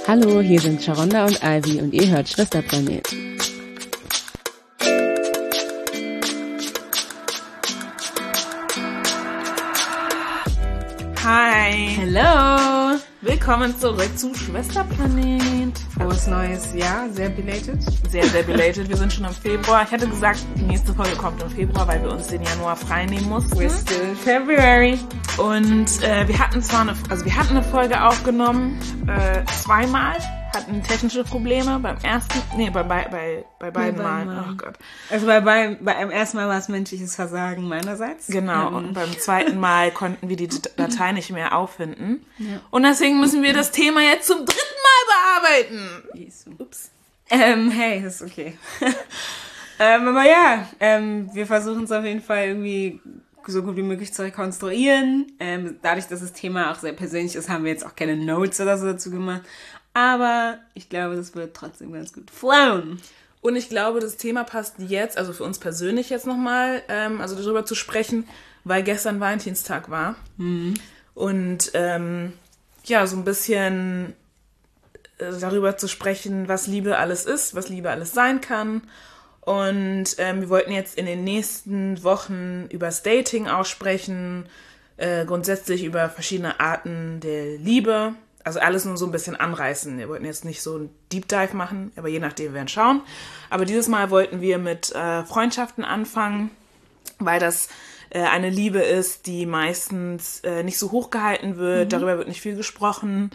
Hallo, hier sind Sharonda und Ivy und ihr hört Schwesterplanet. Hi. Hello. Willkommen zurück zu Schwesterplanet. Frohes neues Jahr, sehr belated. Sehr, sehr belated. Wir sind schon im Februar. Ich hatte gesagt, die nächste Folge kommt im Februar, weil wir uns den Januar frei nehmen mussten. We're still in February. Und wir hatten eine Folge aufgenommen, zweimal. Hatten technische Probleme bei beiden Malen. Oh Gott. Also beim ersten Mal war es menschliches Versagen meinerseits. Genau, und beim zweiten Mal konnten wir die Datei nicht mehr auffinden. Ja. Und deswegen müssen wir das Thema jetzt zum 3. Mal bearbeiten. Jesus. Ups. Hey, ist okay. Aber ja, wir versuchen es auf jeden Fall irgendwie so gut wie möglich zu rekonstruieren. Dadurch, dass das Thema auch sehr persönlich ist, haben wir jetzt auch keine Notes oder so dazu gemacht. Aber ich glaube, das wird trotzdem ganz gut flown. Und ich glaube, das Thema passt jetzt, also für uns persönlich jetzt nochmal, also darüber zu sprechen, weil gestern Valentinstag war. Mhm. Und ja, so ein bisschen darüber zu sprechen, was Liebe alles ist, was Liebe alles sein kann. Und wir wollten jetzt in den nächsten Wochen über das Dating aussprechen, grundsätzlich über verschiedene Arten der Liebe. Also alles nur so ein bisschen anreißen. Wir wollten jetzt nicht so ein Deep Dive machen, aber je nachdem, wir werden schauen. Aber dieses Mal wollten wir mit Freundschaften anfangen, weil das eine Liebe ist, die meistens nicht so hochgehalten wird. Darüber wird nicht viel gesprochen.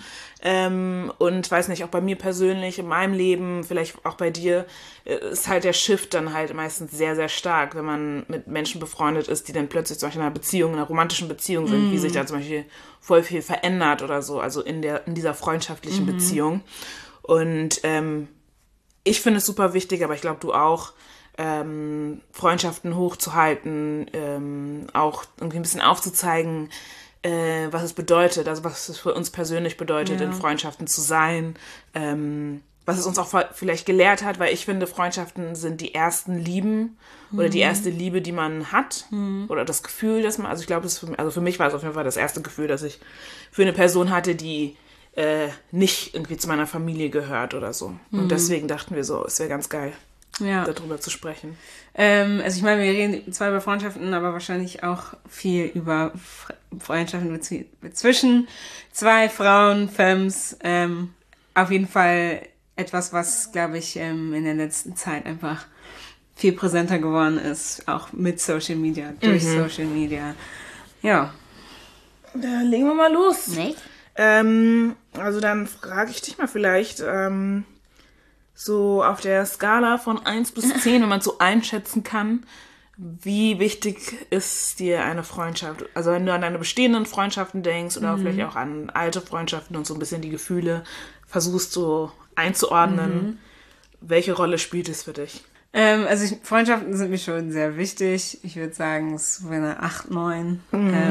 Und weiß nicht, auch bei mir persönlich, in meinem Leben, vielleicht auch bei dir, ist halt der Shift dann halt meistens sehr, sehr stark, wenn man mit Menschen befreundet ist, die dann plötzlich zum Beispiel in einer Beziehung, in einer romantischen Beziehung sind, wie sich da zum Beispiel voll viel verändert oder so, also in dieser freundschaftlichen Beziehung. Und ich finde es super wichtig, aber ich glaube, du auch, Freundschaften hochzuhalten, auch irgendwie ein bisschen aufzuzeigen, was es bedeutet, also was es für uns persönlich bedeutet, in Freundschaften zu sein, was es uns auch vielleicht gelehrt hat, weil ich finde, Freundschaften sind die ersten Lieben oder die erste Liebe, die man hat oder das Gefühl, dass man, also ich glaube, also für mich war es auf jeden Fall das erste Gefühl, dass ich für eine Person hatte, die nicht irgendwie zu meiner Familie gehört oder so. Und deswegen dachten wir so, es wäre ganz geil, darüber zu sprechen. Also ich meine, wir reden zwar über Freundschaften, aber wahrscheinlich auch viel über Freundschaften zwischen zwei Frauen, Femmes. Auf jeden Fall etwas, was, glaube ich, in der letzten Zeit einfach viel präsenter geworden ist, auch mit Social Media, durch Social Media. Ja. Da legen wir mal los. Nicht? Also dann frage ich dich mal vielleicht, so auf der Skala von 1 bis 10, wenn man so einschätzen kann, wie wichtig ist dir eine Freundschaft? Also wenn du an deine bestehenden Freundschaften denkst oder vielleicht auch an alte Freundschaften und so ein bisschen die Gefühle versuchst so einzuordnen, welche Rolle spielt es für dich? Also Freundschaften sind mir schon sehr wichtig. Ich würde sagen, es wäre eine 8, 9.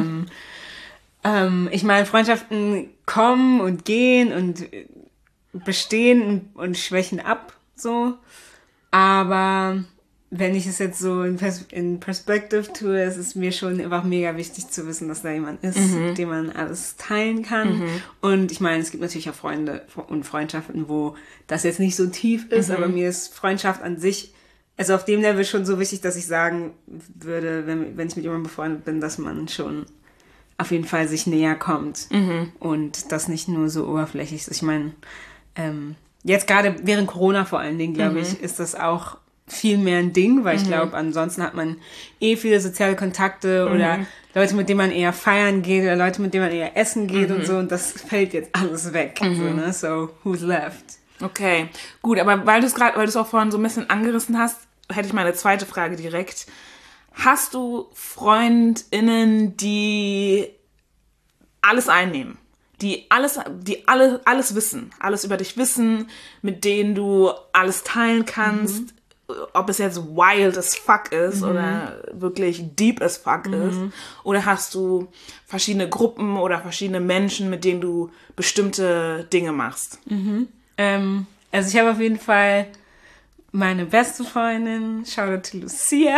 Ich meine, Freundschaften kommen und gehen und bestehen und schwächen ab, so. Aber wenn ich es jetzt so in Perspective tue, ist es mir schon einfach mega wichtig zu wissen, dass da jemand ist, mit dem man alles teilen kann. Und ich meine, es gibt natürlich auch Freunde und Freundschaften, wo das jetzt nicht so tief ist, aber mir ist Freundschaft an sich, also auf dem Level schon so wichtig, dass ich sagen würde, wenn ich mit jemandem befreundet bin, dass man schon auf jeden Fall sich näher kommt und das nicht nur so oberflächlich ist. Ich meine, jetzt gerade während Corona vor allen Dingen, glaube ich, ist das auch viel mehr ein Ding, weil ich glaube, ansonsten hat man viele soziale Kontakte oder Leute, mit denen man eher feiern geht oder Leute, mit denen man eher essen geht und so, und das fällt jetzt alles weg. So, ne? So, who's left? Okay, gut, aber weil du es auch vorhin so ein bisschen angerissen hast, hätte ich mal eine zweite Frage direkt. Hast du FreundInnen, die alles einnehmen? Die alles wissen, alles über dich wissen, mit denen du alles teilen kannst, ob es jetzt wild as fuck ist oder wirklich deep as fuck ist, oder hast du verschiedene Gruppen oder verschiedene Menschen, mit denen du bestimmte Dinge machst? Also ich habe auf jeden Fall meine beste Freundin, Shoutout to Lucia.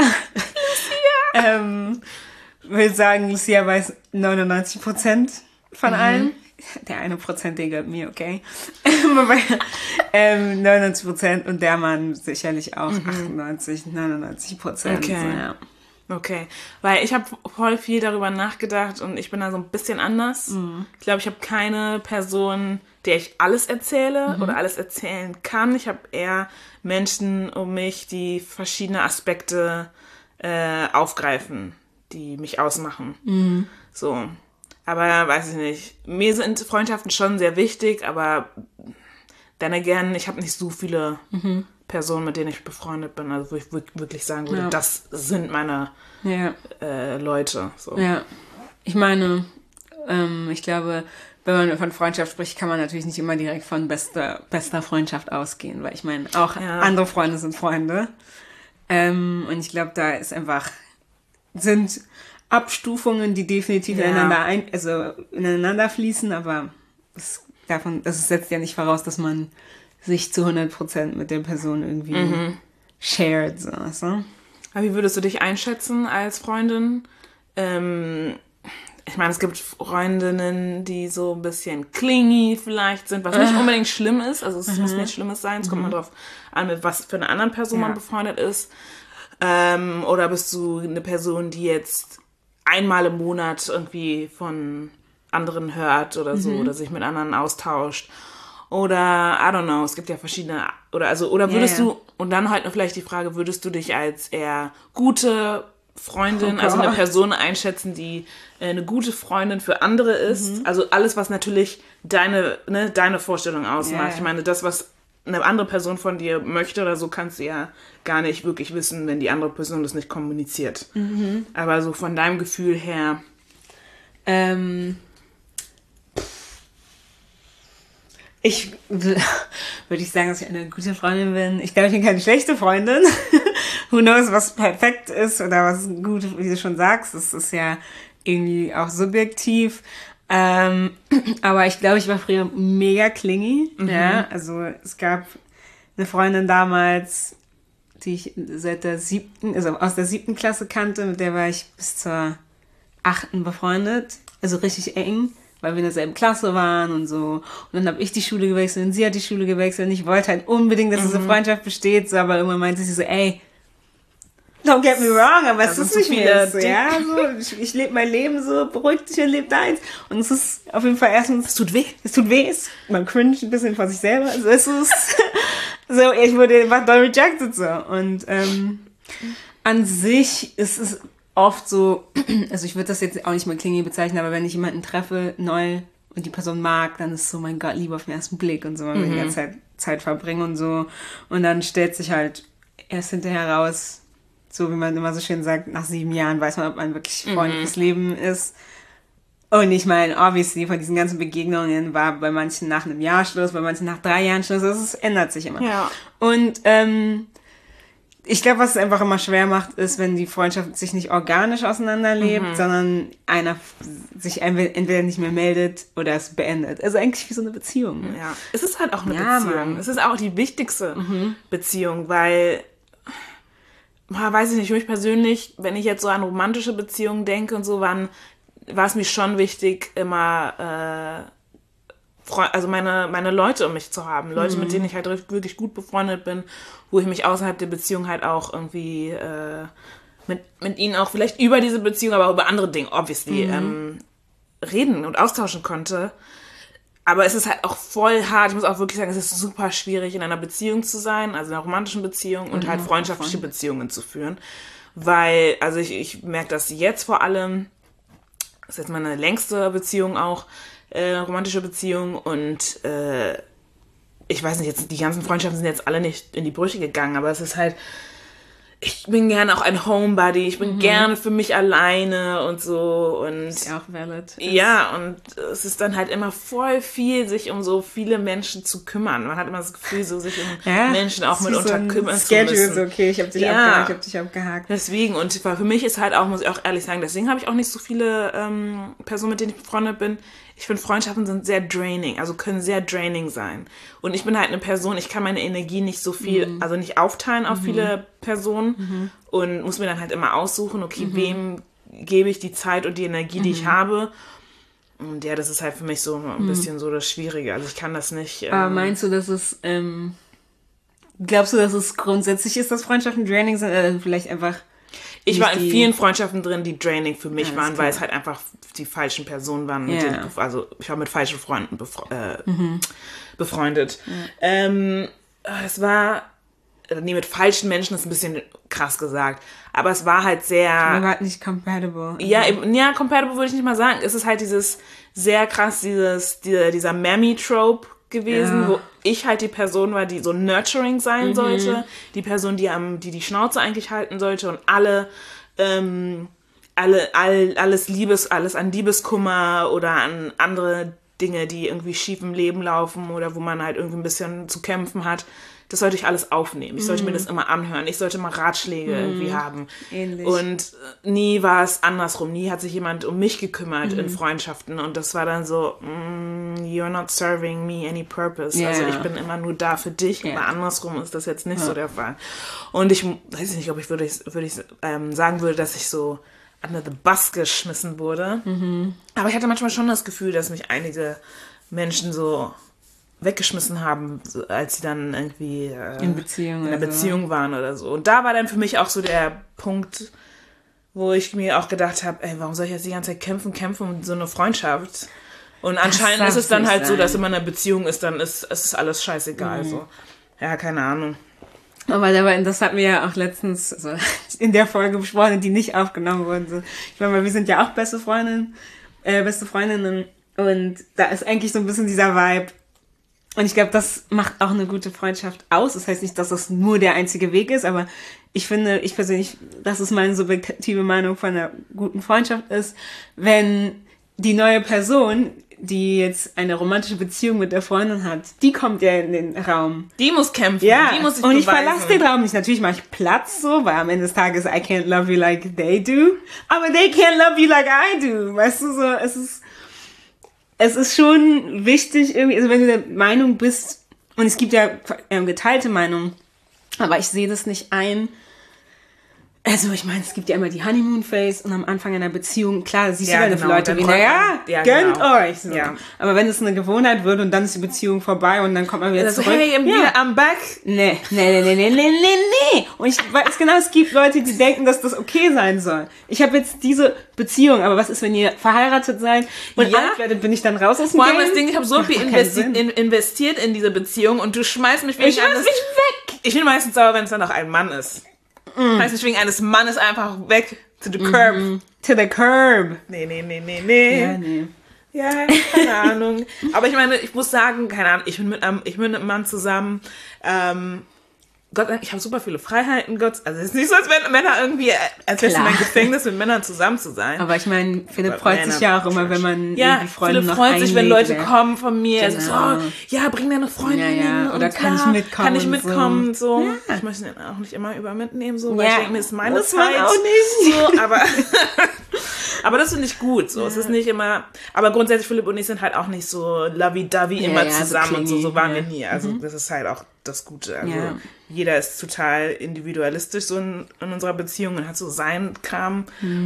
Würde sagen, Lucia weiß 99% von allem. der 1%, der gehört mir, okay? 99% und der Mann sicherlich auch 98-99%. Okay. So, ja. Okay, weil ich habe voll viel darüber nachgedacht und ich bin da so ein bisschen anders. Ich glaube, ich habe keine Person, der ich alles erzähle oder alles erzählen kann. Ich habe eher Menschen um mich, die verschiedene Aspekte aufgreifen, die mich ausmachen. So, aber weiß ich nicht. Mir sind Freundschaften schon sehr wichtig, aber dann again, ich habe nicht so viele Personen, mit denen ich befreundet bin, also wo ich wirklich sagen würde, das sind meine Leute. So. Ja, ich meine, ich glaube, wenn man von Freundschaft spricht, kann man natürlich nicht immer direkt von bester Freundschaft ausgehen, weil ich meine, auch andere Freunde sind Freunde. Und ich glaube, da ist sind Abstufungen, die definitiv ineinander fließen, aber das setzt ja nicht voraus, dass man sich zu 100% mit der Person irgendwie shared. So. Aber wie würdest du dich einschätzen als Freundin? Ich meine, es gibt Freundinnen, die so ein bisschen clingy vielleicht sind, was nicht unbedingt schlimm ist. Also es muss nichts Schlimmes sein. Es kommt mal drauf an, mit was für einer anderen Person man befreundet ist. Oder bist du eine Person, die jetzt einmal im Monat irgendwie von anderen hört oder so oder sich mit anderen austauscht? Oder, I don't know, es gibt ja verschiedene, oder würdest du, und dann halt noch vielleicht die Frage, würdest du dich als eher gute Freundin, also eine Person einschätzen, die eine gute Freundin für andere ist? Also alles, was natürlich deine Vorstellung ausmacht. Ich meine, das, was eine andere Person von dir möchte oder so, kannst du ja gar nicht wirklich wissen, wenn die andere Person das nicht kommuniziert. Aber so von deinem Gefühl her. Würde ich sagen, dass ich eine gute Freundin bin. Ich glaube, ich bin keine schlechte Freundin. Who knows, was perfekt ist oder was gut, wie du schon sagst. Das ist ja irgendwie auch subjektiv. Aber ich glaube, ich war früher mega clingy. Ja, also es gab eine Freundin damals, die ich aus der 7. Klasse kannte, mit der war ich bis zur 8. befreundet. Also richtig eng, weil wir in derselben Klasse waren und so. Und dann habe ich die Schule gewechselt und sie hat die Schule gewechselt und ich wollte halt unbedingt, dass diese Freundschaft besteht, so, aber irgendwann meinte sie so, ey, don't get me wrong, aber es ist nicht mehr so, ja, so, ich lebe mein Leben so, beruhig dich und lebe deins. Und es ist auf jeden Fall erstens, es tut weh, man cringe ein bisschen vor sich selber, also es ist, so, ich wurde einfach doll rejected, so. Und, an sich ist es oft so, also ich würde das jetzt auch nicht mal clingy bezeichnen, aber wenn ich jemanden treffe, neu, und die Person mag, dann ist es so, mein Gott, Liebe auf den ersten Blick und so, weil wir die ganze Zeit verbringen und so. Und dann stellt sich halt erst hinterher raus, so wie man immer so schön sagt, nach 7 Jahren weiß man, ob man wirklich Freund fürs Leben ist. Und ich meine, obviously, von diesen ganzen Begegnungen war bei manchen nach einem Jahr Schluss, bei manchen nach 3 Jahren Schluss, es ändert sich immer. Ja. Und, ich glaube, was es einfach immer schwer macht, ist, wenn die Freundschaft sich nicht organisch auseinanderlebt, sondern einer sich entweder nicht mehr meldet oder es beendet. Also eigentlich wie so eine Beziehung. Ne? Ja, es ist halt auch eine Beziehung. Mann. Es ist auch die wichtigste Beziehung, weil, weiß ich nicht, für mich persönlich, wenn ich jetzt so an romantische Beziehungen denke und so, war es mir schon wichtig, immer also meine Leute um mich zu haben. Leute, mit denen ich halt wirklich gut befreundet bin, wo ich mich außerhalb der Beziehung halt auch irgendwie mit ihnen auch vielleicht über diese Beziehung, aber auch über andere Dinge, obviously, reden und austauschen konnte. Aber es ist halt auch voll hart. Ich muss auch wirklich sagen, es ist super schwierig, in einer Beziehung zu sein, also in einer romantischen Beziehung und halt freundschaftliche Beziehungen zu führen. Weil, also ich merke das jetzt vor allem, das ist jetzt meine längste Beziehung auch, romantische Beziehung und ich weiß nicht, jetzt die ganzen Freundschaften sind jetzt alle nicht in die Brüche gegangen, aber es ist halt, ich bin gerne auch ein Homebody, ich bin gerne für mich alleine und so und ist ja auch valid. Ja, und es ist dann halt immer voll viel, sich um so viele Menschen zu kümmern. Man hat immer das Gefühl, so sich um Menschen auch mitunter so kümmern zu müssen. Schedule ist okay, ich hab dich abgehakt. Deswegen, und für mich ist halt auch, muss ich auch ehrlich sagen, deswegen habe ich auch nicht so viele Personen, mit denen ich befreundet bin. Ich finde, Freundschaften sind sehr draining, also können sehr draining sein. Und ich bin halt eine Person, ich kann meine Energie nicht so viel, also nicht aufteilen auf viele Personen und muss mir dann halt immer aussuchen, okay, wem gebe ich die Zeit und die Energie, die ich habe. Und ja, das ist halt für mich so ein bisschen so das Schwierige. Also ich kann das nicht... Aber meinst du, dass es... glaubst du, dass es grundsätzlich ist, dass Freundschaften draining sind? Oder vielleicht einfach... Ich war in vielen Freundschaften drin, die draining für mich waren, klar. weil es halt einfach die falschen Personen waren. Mit denen, also ich war mit falschen Freunden befreundet. Es war... Nee, mit falschen Menschen ist ein bisschen krass gesagt. Aber es war halt sehr... Aber halt nicht compatible. Ja, compatible würde ich nicht mal sagen. Es ist halt dieses sehr krass, dieser Mammy-Trope gewesen, wo ich halt die Person war, die so nurturing sein sollte. Die Person, die Schnauze eigentlich halten sollte und alles an Liebeskummer oder an andere Dinge, die irgendwie schief im Leben laufen oder wo man halt irgendwie ein bisschen zu kämpfen hat. Das sollte ich alles aufnehmen. Ich sollte mir das immer anhören. Ich sollte mal Ratschläge irgendwie haben. Ähnlich. Und nie war es andersrum. Nie hat sich jemand um mich gekümmert in Freundschaften. Und das war dann so, you're not serving me any purpose. Yeah. Also ich bin immer nur da für dich. Yeah. Aber andersrum ist das jetzt nicht so der Fall. Und ich weiß nicht, ob ich würde sagen würde, dass ich so under the bus geschmissen wurde. Aber ich hatte manchmal schon das Gefühl, dass mich einige Menschen so weggeschmissen haben, als sie dann irgendwie in einer Beziehung waren oder so. Und da war dann für mich auch so der Punkt, wo ich mir auch gedacht habe, ey, warum soll ich jetzt die ganze Zeit kämpfen um so eine Freundschaft? Und anscheinend ist es dann halt so, dass wenn man in einer Beziehung ist, dann ist es alles scheißegal. So. Ja, keine Ahnung. Aber das hatten wir ja auch letztens so in der Folge besprochen, die nicht aufgenommen wurde. So. Ich meine, wir sind ja auch beste Freundinnen. Und da ist eigentlich so ein bisschen dieser Vibe. Und ich glaube, das macht auch eine gute Freundschaft aus. Das heißt nicht, dass das nur der einzige Weg ist, aber ich persönlich, das ist meine subjektive Meinung von einer guten Freundschaft ist, wenn die neue Person, die jetzt eine romantische Beziehung mit der Freundin hat, die kommt ja in den Raum. Die muss kämpfen, ja, die muss sich und ich beweisen. verlasse den Raum nicht. Natürlich mache ich Platz so, weil am Ende des Tages I can't love you like they do, aber they can't love you like I do. Weißt du, so, es ist schon wichtig, irgendwie, also wenn du der Meinung bist, und es gibt ja geteilte Meinungen, aber ich sehe das nicht ein. Also ich meine, es gibt ja immer die Honeymoon-Phase und am Anfang einer Beziehung, klar, siehst du dann für Leute wie, gönnt euch. So. Ja. Aber wenn es eine Gewohnheit wird und dann ist die Beziehung vorbei und dann kommt man wieder also, zurück. Hey, I'm back. Nee. Und ich weiß genau, es gibt Leute, die denken, dass das okay sein soll. Ich habe jetzt diese Beziehung, aber was ist, wenn ihr verheiratet seid und alt werdet, bin ich dann raus aus dem Game? Vor allem das Ding, ich habe so viel investiert in diese Beziehung und du schmeißt mich weg. Ich bin meistens sauer, wenn es dann noch ein Mann ist. Heißt nicht wegen eines Mannes einfach weg to the curb. To the curb. Nee. Ja, nee. Ja, keine Ahnung. Aber ich meine, ich muss sagen, keine Ahnung, ich bin mit einem Mann zusammen. Gott, ich habe super viele Freiheiten, Gott. Also es ist nicht so, als wären Männer irgendwie, als wäre es mein Gefängnis, mit Männern zusammen zu sein. Aber ich meine, Philipp freut sich ja auch immer, wenn man irgendwie Freunde noch freut sich, wenn Leute kommen von mir. Genau. Also so, ja, bring deine Freundin hin. Oder kann ich mitkommen? Kann ich mitkommen, so. Ja. Ich möchte den auch nicht immer mitnehmen, so, weil ich denke mir, ist meine Zeit. Man auch nicht. So, aber das finde ich gut, so. Ja. Es ist nicht immer, aber grundsätzlich, Philipp und ich sind halt auch nicht so lovey-dovey immer zusammen und so waren wir nie. Also das ist halt auch das Gute. Also jeder ist total individualistisch so in unserer Beziehung und hat so seinen Kram.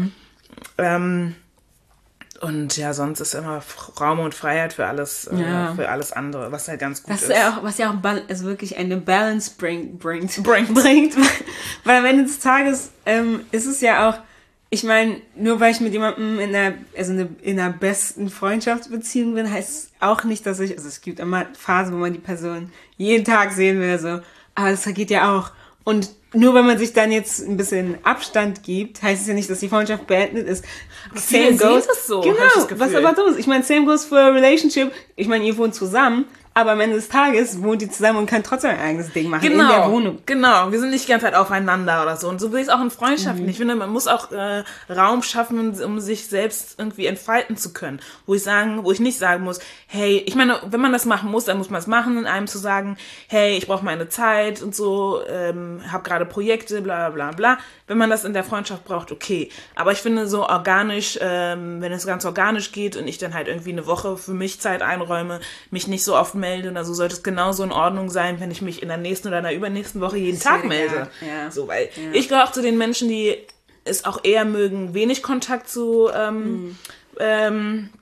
Und ja, sonst ist immer Raum und Freiheit für alles andere, was halt ganz gut ist. Was ja auch also wirklich eine Balance bringt. Weil am Ende des Tages ist es ja auch, ich meine, nur weil ich mit jemandem in einer besten Freundschaftsbeziehung bin, heißt es auch nicht, dass also es gibt immer Phasen, wo man die Person jeden Tag sehen will, so. Aber das geht ja auch. Und nur wenn man sich dann jetzt ein bisschen Abstand gibt, heißt es ja nicht, dass die Freundschaft beendet ist. Same goes. Das so, genau, was aber dumm ist. Ich meine, same goes for a relationship. Ich meine, ihr wohnt zusammen, aber am Ende des Tages wohnt ihr zusammen und könnt trotzdem ein eigenes Ding machen in der Wohnung. Genau, wir sind nicht die ganze Zeit aufeinander oder so. Und so will ich es auch in Freundschaften. Ich finde, man muss auch Raum schaffen, um sich selbst irgendwie entfalten zu können. Wo ich nicht sagen muss, hey, ich meine, wenn man das machen muss, dann muss man es machen, in einem zu sagen, hey, ich brauche meine Zeit und so, habe gerade Projekte, bla bla bla. Wenn man das in der Freundschaft braucht, okay. Aber ich finde so organisch, wenn es ganz organisch geht und ich dann halt irgendwie eine Woche für mich Zeit einräume, mich nicht so oft melde oder so, sollte es genauso in Ordnung sein, wenn ich mich in der nächsten oder in der übernächsten Woche jeden Tag melde. Ja. So, weil ich gehöre auch zu den Menschen, die es auch eher mögen, wenig Kontakt zu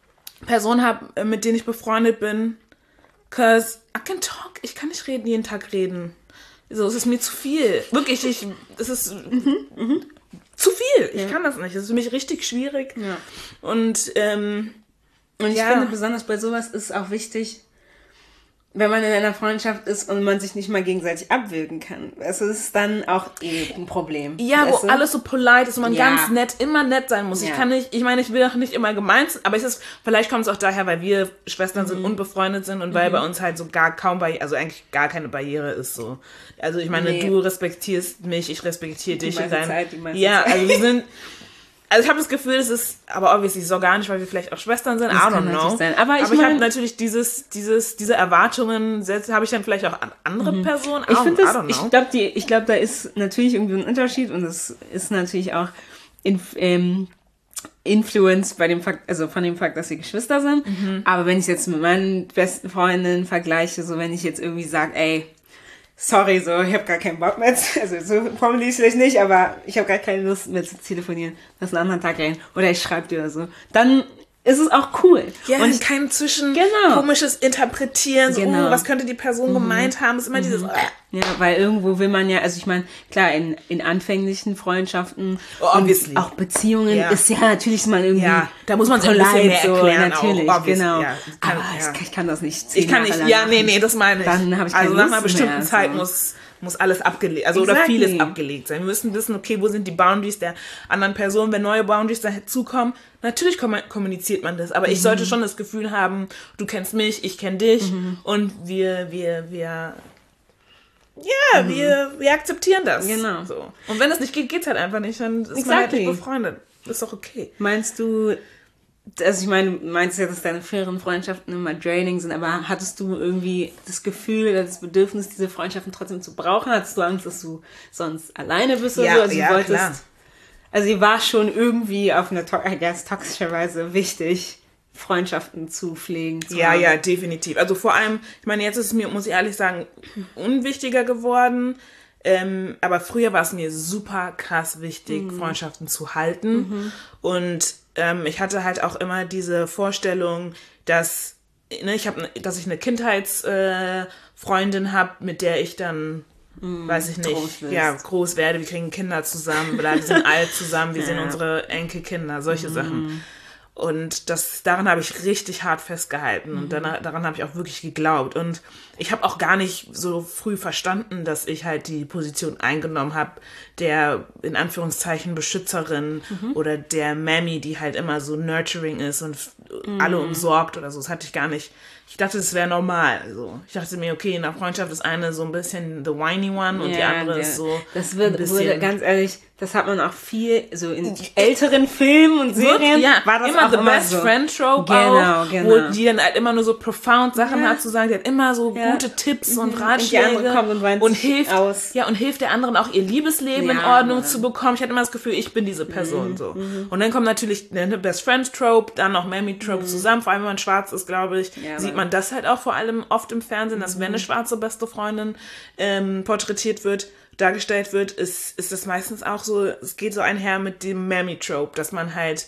Personen habe, mit denen ich befreundet bin. 'Cause I can talk. Ich kann nicht jeden Tag reden. So, es ist mir zu viel. Wirklich, es ist zu viel. Ich kann das nicht. Es ist für mich richtig schwierig. Ja. Und ich finde, besonders bei sowas ist es auch wichtig, wenn man in einer Freundschaft ist und man sich nicht mal gegenseitig abwürgen kann. Es ist dann auch ein Problem. Ja, wo alles so polite ist und man ganz nett, immer nett sein muss. Ja. Ich will auch nicht immer gemein sein, aber vielleicht kommt es auch daher, weil wir Schwestern sind und befreundet sind und weil bei uns halt so also eigentlich gar keine Barriere ist so. Also ich meine, du respektierst mich, ich respektiere dich. Also wir sind... Also ich habe das Gefühl, es ist, aber obviously so gar nicht, weil wir vielleicht auch Schwestern sind, I don't know. Aber ich habe natürlich diese Erwartungen, habe ich dann vielleicht auch an andere Personen. Ich glaube, da ist natürlich irgendwie ein Unterschied und es ist natürlich auch Influence bei dem Fakt, also von dem Fakt, dass wir Geschwister sind. Aber wenn ich jetzt mit meinen besten Freundinnen vergleiche, so wenn ich jetzt irgendwie sage, ey, sorry, so, ich habe gar keinen Bock mehr, also so formuliere ich es vielleicht nicht, aber ich habe gar keine Lust mehr zu telefonieren, lass einen anderen Tag reden, oder ich schreibe dir oder so, dann ist es auch cool. Ja, und kein komisches Interpretieren, so, was könnte die Person gemeint haben, ist immer dieses... Ja, weil irgendwo will man ja, also ich meine, klar, in anfänglichen Freundschaften und auch Beziehungen ist ja natürlich mal irgendwie... Ja, da muss man sich ein bisschen mehr erklären. Natürlich, auch, genau. Ja, aber ich kann das nicht. Ich kann nicht, das meine ich. Dann habe ich keine Also nach einer bestimmten mehr, Zeit muss alles abgelegt, also oder vieles abgelegt sein. Wir müssen wissen, okay, wo sind die Boundaries der anderen Person, wenn neue Boundaries dazukommen. Natürlich kommuniziert man das, aber ich sollte schon das Gefühl haben, du kennst mich, ich kenne dich und wir akzeptieren das. Genau. So. Und wenn es nicht geht, geht's halt einfach nicht, dann ist man halt nicht befreundet. Ist doch okay. Meinst du, also ich meine, du meinst ja, dass deine früheren Freundschaften immer draining sind, aber hattest du irgendwie das Gefühl oder das Bedürfnis, diese Freundschaften trotzdem zu brauchen? Hattest du Angst, dass du sonst alleine bist oder so? Also du wolltest, klar. Also ihr war schon irgendwie auf eine toxische Weise wichtig, Freundschaften zu pflegen. Ja, definitiv. Also vor allem, ich meine, jetzt ist es mir, muss ich ehrlich sagen, unwichtiger geworden. Aber früher war es mir super krass wichtig, Freundschaften zu halten. Und ich hatte halt auch immer diese Vorstellung, dass ich eine Kindheitsfreundin habe, mit der ich dann, weiß ich nicht, groß werde. Wir kriegen Kinder zusammen, wir sind alt zusammen, wir sehen unsere Enkelkinder, solche Sachen. Und daran habe ich richtig hart festgehalten und daran habe ich auch wirklich geglaubt. Und ich habe auch gar nicht so früh verstanden, dass ich halt die Position eingenommen habe, der in Anführungszeichen Beschützerin oder der Mammy, die halt immer so nurturing ist und alle umsorgt oder so. Das hatte ich gar nicht. Ich dachte, das wäre normal. So. Ich dachte mir, okay, in der Freundschaft ist eine so ein bisschen the whiny one und die andere ist so wurde ganz ehrlich, das hat man auch viel, so in älteren Filmen und Serien, war das immer auch the immer best so. Friend trope auch, wo die dann halt immer nur so profound Sachen hat zu sagen, die hat immer so gute Tipps und Ratschläge und die andere kommt und hilft aus. Ja, und hilft der anderen auch ihr Liebesleben in Ordnung zu bekommen. Ich hatte immer das Gefühl, ich bin diese Person so. Und dann kommt natürlich eine Best Friend Trope, dann noch Mammy Trope zusammen, vor allem wenn man schwarz ist, glaube ich, sieht man das halt auch vor allem oft im Fernsehen, dass wenn eine schwarze beste Freundin porträtiert wird, dargestellt wird, ist das meistens auch so, es geht so einher mit dem Mammy-Trope, dass man halt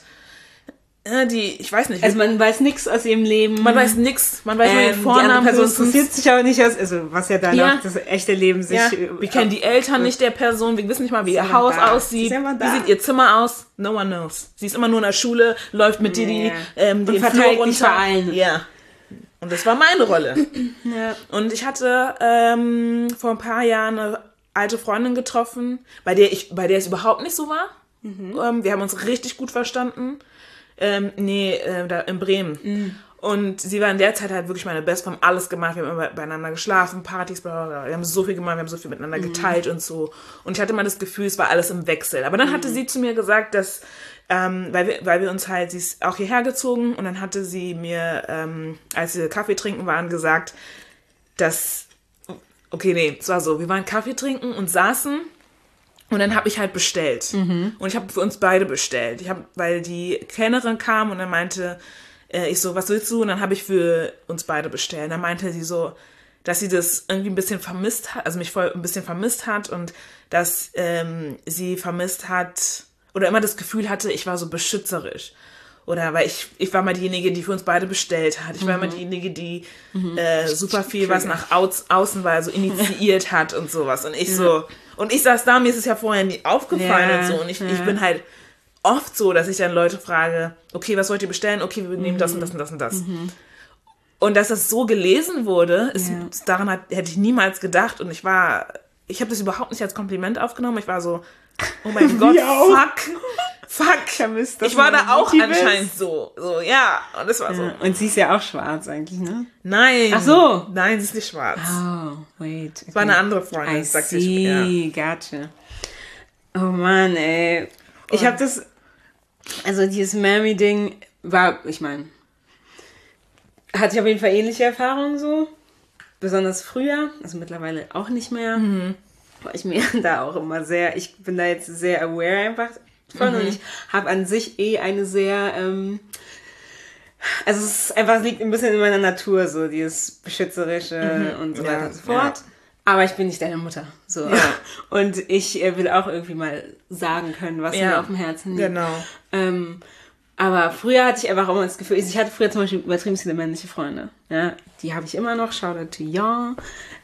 ich weiß nicht. Also man weiß nichts aus ihrem Leben. Man weiß nichts. Man weiß nur den Vornamen. Die andere Person interessiert sich auch nicht aus, also was ja dann auch das echte Leben sich... Ja. Wir kennen die Eltern nicht der Person, wir wissen nicht mal, wie ihr Haus aussieht, wie sieht ihr Zimmer aus, no one knows. Sie ist immer nur in der Schule, läuft mit dir die und verteilt dich vor allen. Ja. Und das war meine Rolle. Ja. Und ich hatte vor ein paar Jahren eine alte Freundin getroffen, bei der es überhaupt nicht so war. Wir haben uns richtig gut verstanden. Da in Bremen. Und sie war in der Zeit halt wirklich meine Best, wir haben alles gemacht, wir haben immer beieinander geschlafen, Partys, bla, bla, bla. Wir haben so viel gemacht, wir haben so viel miteinander geteilt und so. Und ich hatte mal das Gefühl, es war alles im Wechsel. Aber dann hatte sie zu mir gesagt, dass, weil wir uns halt, sie ist auch hierher gezogen und dann hatte sie mir, als wir Kaffee trinken waren, gesagt, dass, es war so, wir waren Kaffee trinken und saßen. Und dann habe ich halt bestellt. Und ich habe für uns beide bestellt. Weil die Kellnerin kam und dann meinte ich so, was willst du? Und dann habe ich für uns beide bestellt. Und dann meinte sie so, dass sie das irgendwie ein bisschen vermisst hat, also mich voll ein bisschen vermisst hat und dass sie vermisst hat oder immer das Gefühl hatte, ich war so beschützerisch. Oder weil ich war mal diejenige, die für uns beide bestellt hat. Ich war mal diejenige, die super viel was nach außen war, so initiiert hat und sowas. Und ich saß da, mir ist es ja vorher nie aufgefallen und so. Und ich bin halt oft so, dass ich dann Leute frage, okay, was wollt ihr bestellen? Okay, wir nehmen das und das und das und das. Und dass das so gelesen wurde, daran hätte ich niemals gedacht. Und ich habe das überhaupt nicht als Kompliment aufgenommen. Ich war so, oh mein Gott, fuck. Ich war da auch anscheinend so, ja. Und das war so. Und sie ist ja auch schwarz eigentlich, ne? Nein. Ach so. Nein, sie ist nicht schwarz. Oh, wait. Okay. Es war eine andere Freundin, sagt sie. Gotcha. Oh Mann, ey. Ich habe das, also dieses Mammy-Ding war, ich meine, hatte ich auf jeden Fall ähnliche Erfahrungen so. Besonders früher, also mittlerweile auch nicht mehr. Weil ich mir da auch immer ich bin da jetzt sehr aware einfach von und ich habe an sich eine sehr, also es ist einfach, liegt ein bisschen in meiner Natur, so dieses Beschützerische und so weiter und so fort. Aber ich bin nicht deine Mutter, so. Ja. Und ich will auch irgendwie mal sagen können, was mir auf dem Herzen liegt. Genau. Aber früher hatte ich einfach immer das Gefühl, ich hatte früher zum Beispiel übertrieben viele männliche Freunde. Ja, die habe ich immer noch, shout out to Jan.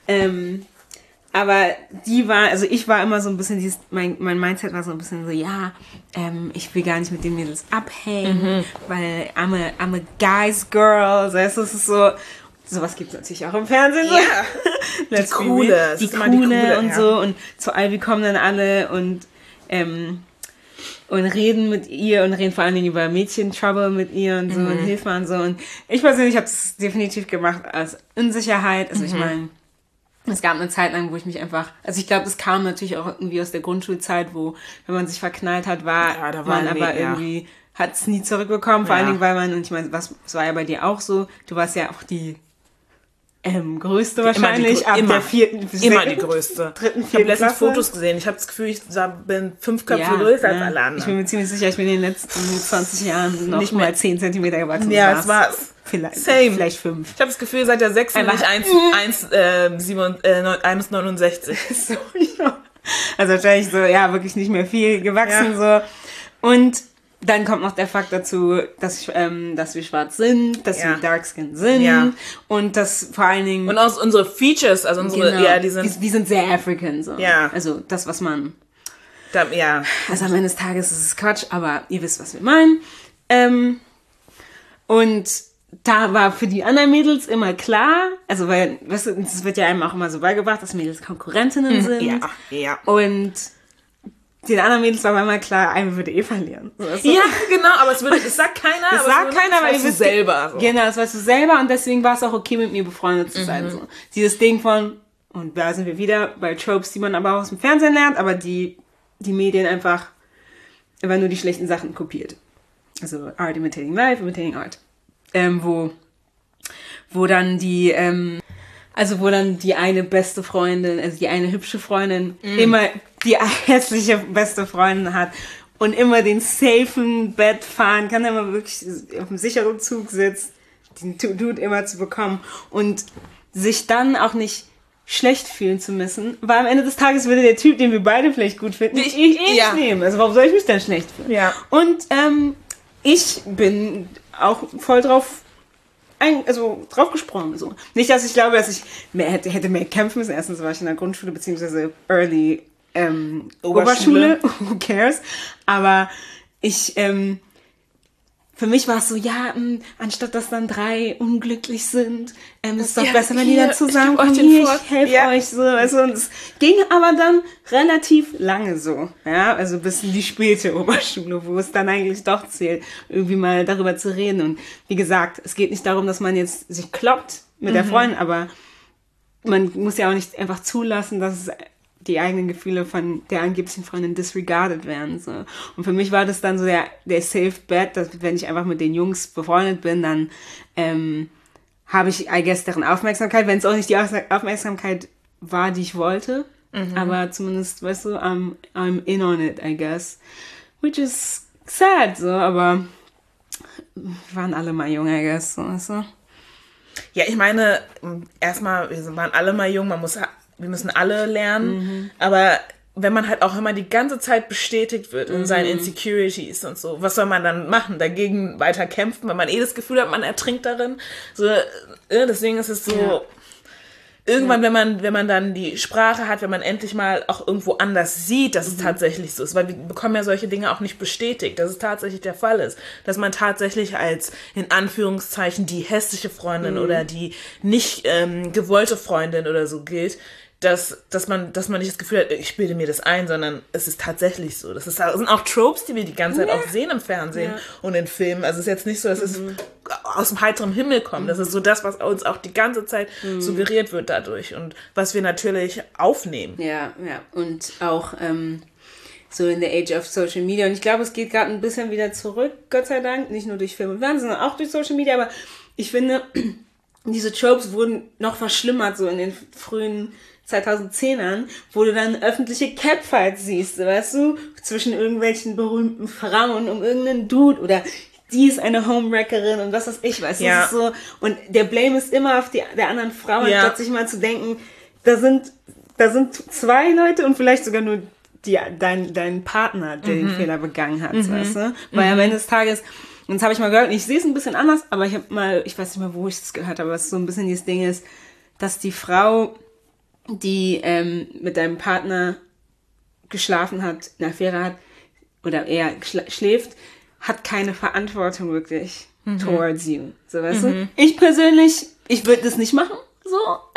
Aber ich war immer so ein bisschen mein Mindset war so ein bisschen so, ich will gar nicht mit den Mädels abhängen, weil I'm a guy's girl. Weißt du, es ist so, sowas gibt es natürlich auch im Fernsehen. So. Ja, die coole und so. Und zu Ivy kommen dann alle und reden mit ihr und reden vor allen Dingen über Mädchen-Trouble mit ihr und so und Hilfe und so. Und ich persönlich habe das definitiv gemacht als Unsicherheit. Also ich meine, es gab eine Zeit lang, wo ich mich einfach, also ich glaube, das kam natürlich auch irgendwie aus der Grundschulzeit, wo, wenn man sich verknallt hat, irgendwie, hat es nie zurückbekommen, vor allen Dingen, weil man, und ich meine, es war ja bei dir auch so, du warst ja auch die größte wahrscheinlich, ab der 4. Immer die dritten, größte. 4. Ich habe letztens Fotos gesehen. Ich habe das Gefühl, ich bin 5 Köpfe größer als alle anderen. Ich bin mir ziemlich sicher, ich bin in den letzten 20 Jahren noch nicht mal 10 Zentimeter gewachsen. Ja, es war's. Vielleicht 5. Ich habe das Gefühl, seit der 6 bin ich 1,69. So, ja. Also wahrscheinlich so, wirklich nicht mehr viel gewachsen, so. Und dann kommt noch der Fakt dazu, dass wir schwarz sind, dass wir dark skin sind und dass vor allen Dingen... Und auch unsere Features, also unsere, die sind sehr African, so. Ja. Also das, was man... Also am Ende des Tages ist es Quatsch, aber ihr wisst, was wir meinen. Und da war für die anderen Mädels immer klar, also weil, weißt du, es wird ja einem auch immer so beigebracht, dass Mädels Konkurrentinnen sind. Ja. Und den anderen Mädels war immer klar, eine würde verlieren. So, ja, genau, aber es sagt keiner. Das sagt keiner, aber ihr wisst selber. So. Genau, das weißt du selber und deswegen war es auch okay, mit mir befreundet zu sein. So. Dieses Ding von, und da sind wir wieder bei Tropes, die man aber auch aus dem Fernsehen lernt, aber die Medien einfach nur die schlechten Sachen kopiert. Also Art imitating life, imitating art. Wo dann die eine beste Freundin, also die eine hübsche Freundin, immer die hässliche beste Freundin hat und immer den safen Bett fahren kann, immer wirklich auf dem sicheren Zug sitzt, den Dude immer zu bekommen und sich dann auch nicht schlecht fühlen zu müssen, weil am Ende des Tages würde der Typ, den wir beide vielleicht gut finden, ich nehmen. Also warum soll ich mich denn schlecht fühlen? Ja. Und ich bin auch voll drauf draufgesprungen. So. Nicht, dass ich glaube, dass ich hätte mehr kämpfen müssen. Erstens war ich in der Grundschule beziehungsweise Early Oberschule. Who cares? Aber für mich war es so, anstatt dass dann 3 unglücklich sind, ist es doch besser, wenn die dann zusammenkommen. Ich helfe euch so. Also, und es ging aber dann relativ lange so. Ja, also bis in die späte Oberschule, wo es dann eigentlich doch zählt, irgendwie mal darüber zu reden. Und wie gesagt, es geht nicht darum, dass man jetzt sich kloppt mit der Freundin, aber man muss ja auch nicht einfach zulassen, dass die eigenen Gefühle von der angeblichen Freundin disregarded werden. So. Und für mich war das dann so der safe bet, dass wenn ich einfach mit den Jungs befreundet bin, dann habe ich, I guess, deren Aufmerksamkeit, wenn es auch nicht die Aufmerksamkeit war, die ich wollte. Aber zumindest, weißt du, I'm in on it, I guess. Which is sad, so, aber wir waren alle mal jung, I guess. So, weißt du? Ja, ich meine, erstmal, wir waren alle mal jung, wir müssen alle lernen, aber wenn man halt auch immer die ganze Zeit bestätigt wird in seinen Insecurities und so, was soll man dann machen? Dagegen weiter kämpfen, wenn man das Gefühl hat, man ertrinkt darin. So, deswegen ist es so, irgendwann, wenn man dann die Sprache hat, wenn man endlich mal auch irgendwo anders sieht, dass es tatsächlich so ist, weil wir bekommen ja solche Dinge auch nicht bestätigt, dass es tatsächlich der Fall ist, dass man tatsächlich als, in Anführungszeichen, die hässliche Freundin oder die nicht gewollte Freundin oder so gilt, dass man nicht das Gefühl hat, ich bilde mir das ein, sondern es ist tatsächlich so. Das sind auch Tropes, die wir die ganze Zeit auch sehen im Fernsehen und in Filmen. Also es ist jetzt nicht so, dass es aus dem heiteren Himmel kommt. Das ist so das, was uns auch die ganze Zeit suggeriert wird dadurch und was wir natürlich aufnehmen. Ja. Und auch so in der Age of Social Media. Und ich glaube, es geht gerade ein bisschen wieder zurück, Gott sei Dank. Nicht nur durch Film und Fernsehen, sondern auch durch Social Media. Aber ich finde, diese Tropes wurden noch verschlimmert, so in den frühen 2010ern, wo du dann öffentliche Catfights siehst, weißt du, zwischen irgendwelchen berühmten Frauen um irgendeinen Dude oder die ist eine Homewreckerin und was weiß ich, weißt du, das ist so, und der Blame ist immer auf der anderen Frau, anstatt sich mal zu denken, da sind zwei Leute und vielleicht sogar nur dein Partner, der den Fehler begangen hat, weißt du, weil am Ende des Tages, und das habe ich mal gehört, und ich sehe es ein bisschen anders, aber ich weiß nicht mehr, wo ich es gehört habe, was so ein bisschen dieses Ding ist, dass die Frau, die mit deinem Partner geschlafen hat, eine Affäre hat, oder er schläft, hat keine Verantwortung wirklich towards you. So, weißt du? Ich persönlich, ich würde das nicht machen. So.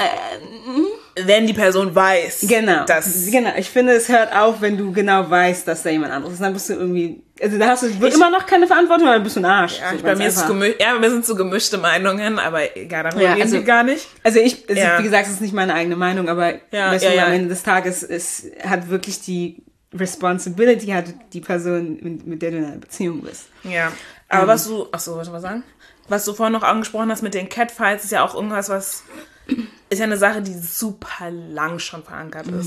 Wenn die Person weiß. Genau. Ich finde, es hört auf, wenn du genau weißt, dass da jemand anderes ist. Dann bist du irgendwie, also da hast du immer noch keine Verantwortung, aber dann bist du ein Arsch. Ja, so, bei mir ist es wir sind so gemischte Meinungen, aber egal, dann reden wir gar nicht. Also wie gesagt, es ist nicht meine eigene Meinung, aber am Ende des Tages hat wirklich die Responsibility hat die Person, mit der du in einer Beziehung bist. Ja, aber was du mal sagen? Was du vorhin noch angesprochen hast mit den Catfights, ist ja auch irgendwas, ist ja eine Sache, die super lang schon verankert ist.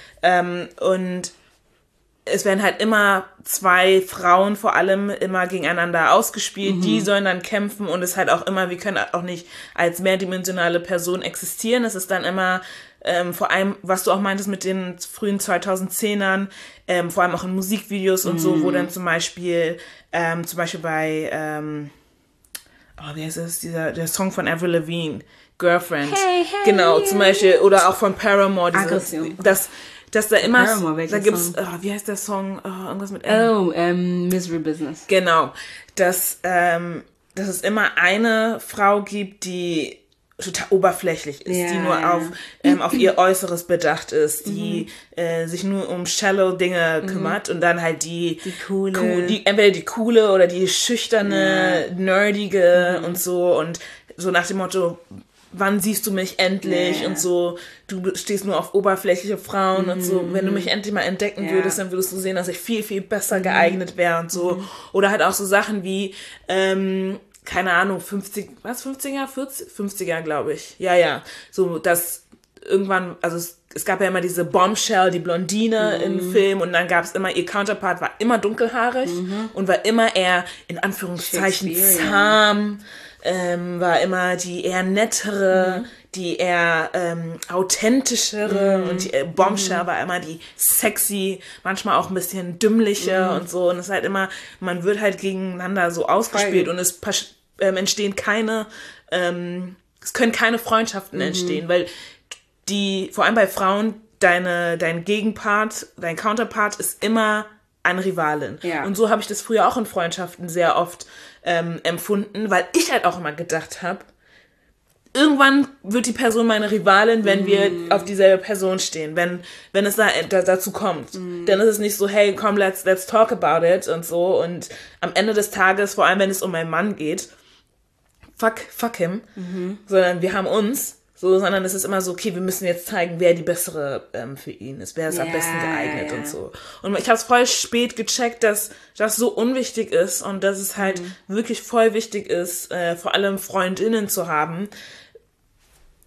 Und es werden halt immer zwei Frauen vor allem immer gegeneinander ausgespielt, die sollen dann kämpfen und es halt auch immer, wir können auch nicht als mehrdimensionale Person existieren. Es ist dann immer, vor allem, was du auch meintest mit den frühen 2010ern, vor allem auch in Musikvideos und so, wo dann zum Beispiel bei, wie heißt das, der Song von Avril Lavigne, Girlfriend. Hey, genau, zum Beispiel, oder auch von Paramore, dass da immer, da gibt's, wie heißt der Song, irgendwas mit Misery Business. Genau, dass es immer eine Frau gibt, die total oberflächlich ist, die nur auf ihr Äußeres bedacht ist, die sich nur um shallow Dinge kümmert und dann halt die coole, entweder die coole oder die schüchterne, nerdige und so nach dem Motto, wann siehst du mich endlich und so, du stehst nur auf oberflächliche Frauen und so, wenn du mich endlich mal entdecken würdest, dann würdest du sehen, dass ich viel, viel besser geeignet wäre und so. Oder halt auch so Sachen wie, keine Ahnung, 50er, glaube ich. Ja. So, dass irgendwann, also es gab ja immer diese Bombshell, die Blondine im Film und dann gab es immer, ihr Counterpart war immer dunkelhaarig und war immer eher, in Anführungszeichen, zahm, war immer die eher nettere, die eher authentischere und die Bombshell war immer die sexy, manchmal auch ein bisschen dümmliche und so und es ist halt immer, man wird halt gegeneinander so ausgespielt und es entstehen es können keine Freundschaften entstehen, weil vor allem bei Frauen, dein Gegenpart, dein Counterpart ist immer eine Rivalin. Ja. Und so habe ich das früher auch in Freundschaften sehr oft empfunden, weil ich halt auch immer gedacht habe, irgendwann wird die Person meine Rivalin, wenn wir auf dieselbe Person stehen, wenn es dazu kommt. Dann ist es nicht so, hey, komm, let's talk about it und so. Und am Ende des Tages, vor allem wenn es um meinen Mann geht, fuck him, sondern wir haben uns. So, sondern es ist immer so, okay, wir müssen jetzt zeigen, wer die bessere für ihn ist, wer ist am besten geeignet und so. Und ich habe es voll spät gecheckt, dass das so unwichtig ist und dass es halt wirklich voll wichtig ist, vor allem Freundinnen zu haben,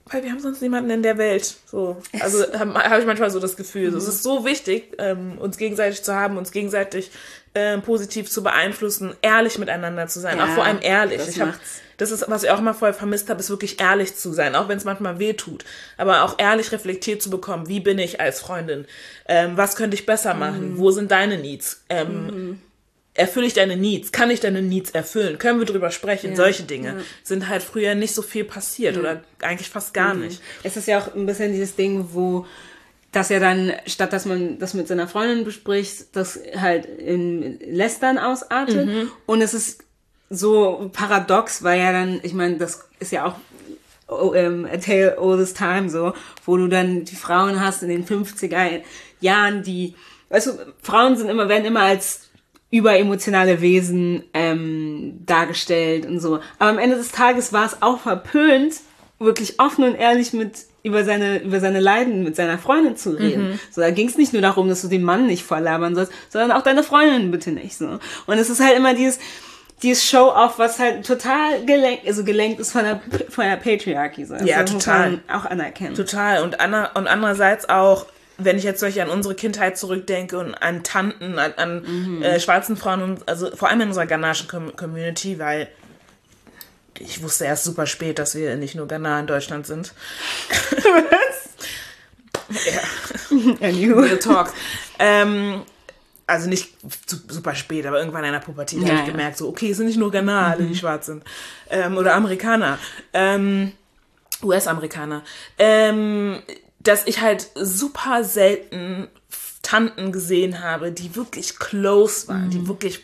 weil wir haben sonst niemanden in der Welt. So. Also hab ich manchmal so das Gefühl. Es ist so wichtig, uns gegenseitig zu haben, uns gegenseitig positiv zu beeinflussen, ehrlich miteinander zu sein. Auch vor allem ehrlich. Das ist, was ich auch immer voll vermisst habe, ist wirklich ehrlich zu sein, auch wenn es manchmal weh tut. Aber auch ehrlich reflektiert zu bekommen, wie bin ich als Freundin? Was könnte ich besser machen? Wo sind deine Needs? Erfülle ich deine Needs? Kann ich deine Needs erfüllen? Können wir drüber sprechen? Solche Dinge sind halt früher nicht so viel passiert oder eigentlich fast gar nicht. Es ist ja auch ein bisschen dieses Ding, wo das ja dann, statt dass man das mit seiner Freundin bespricht, das halt in Lästern ausartet. Und es ist so paradox, weil ja dann, ich meine, das ist ja auch a tale all this time so, wo du dann die Frauen hast in den 50er Jahren, die, weißt du, Frauen werden immer als überemotionale Wesen dargestellt und so. Aber am Ende des Tages war es auch verpönt, wirklich offen und ehrlich über seine Leiden mit seiner Freundin zu reden. So, da ging es nicht nur darum, dass du den Mann nicht volllabern sollst, sondern auch deine Freundin bitte nicht. So. Und es ist halt immer dieses Show-off, was halt total gelenkt ist von der Patriarchy. So. Ja, das total. muss man auch anerkennen. Total. Und andererseits auch, wenn ich jetzt solche an unsere Kindheit zurückdenke und an Tanten, an schwarzen Frauen, und, also vor allem in unserer ghanaischen Community, weil ich wusste erst super spät, dass wir nicht nur Ghana in Deutschland sind. Was? Ja. Real Talk. Also nicht super spät, aber irgendwann in der Pubertät habe ich gemerkt, so, okay, es sind nicht nur Ghana, alle, die schwarz sind. Oder Amerikaner. US-Amerikaner. Dass ich halt super selten Tanten gesehen habe, die wirklich close waren, die wirklich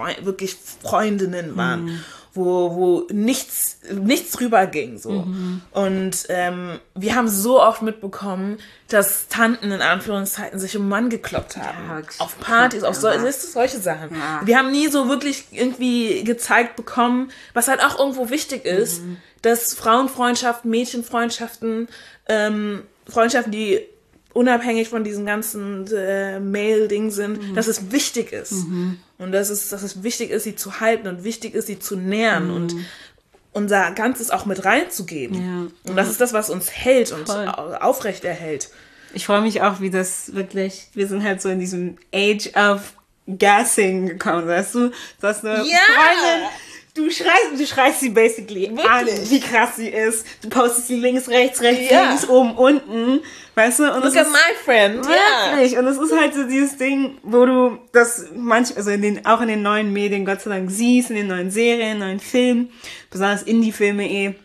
Freundinnen waren, wo nichts drüber ging, so. Und wir haben so oft mitbekommen, dass Tanten in Anführungszeiten sich um einen Mann gekloppt haben. Ja, auf Partys, auf solche Sachen. Ja. Wir haben nie so wirklich irgendwie gezeigt bekommen, was halt auch irgendwo wichtig ist, dass Frauenfreundschaften, Mädchenfreundschaften, Freundschaften, die unabhängig von diesem ganzen Male-Ding sind, dass es wichtig ist. Und dass es wichtig ist, sie zu halten und wichtig ist, sie zu nähren und unser Ganzes auch mit reinzugeben. Ja. Und das ist das, was uns hält und aufrecht erhält. Ich freue mich auch, wie das wirklich, wir sind halt so in diesem Age of Gassing gekommen, weißt du? Du hast eine Freundin, du schreist sie basically an, wie krass sie ist. Du postest sie links, rechts, links, oben, unten. Weißt du? Und Look at my friend. Wirklich. Ja. Und es ist halt so dieses Ding, wo du das also auch in den neuen Medien Gott sei Dank siehst, in den neuen Serien, neuen Filmen, besonders Indie-Filme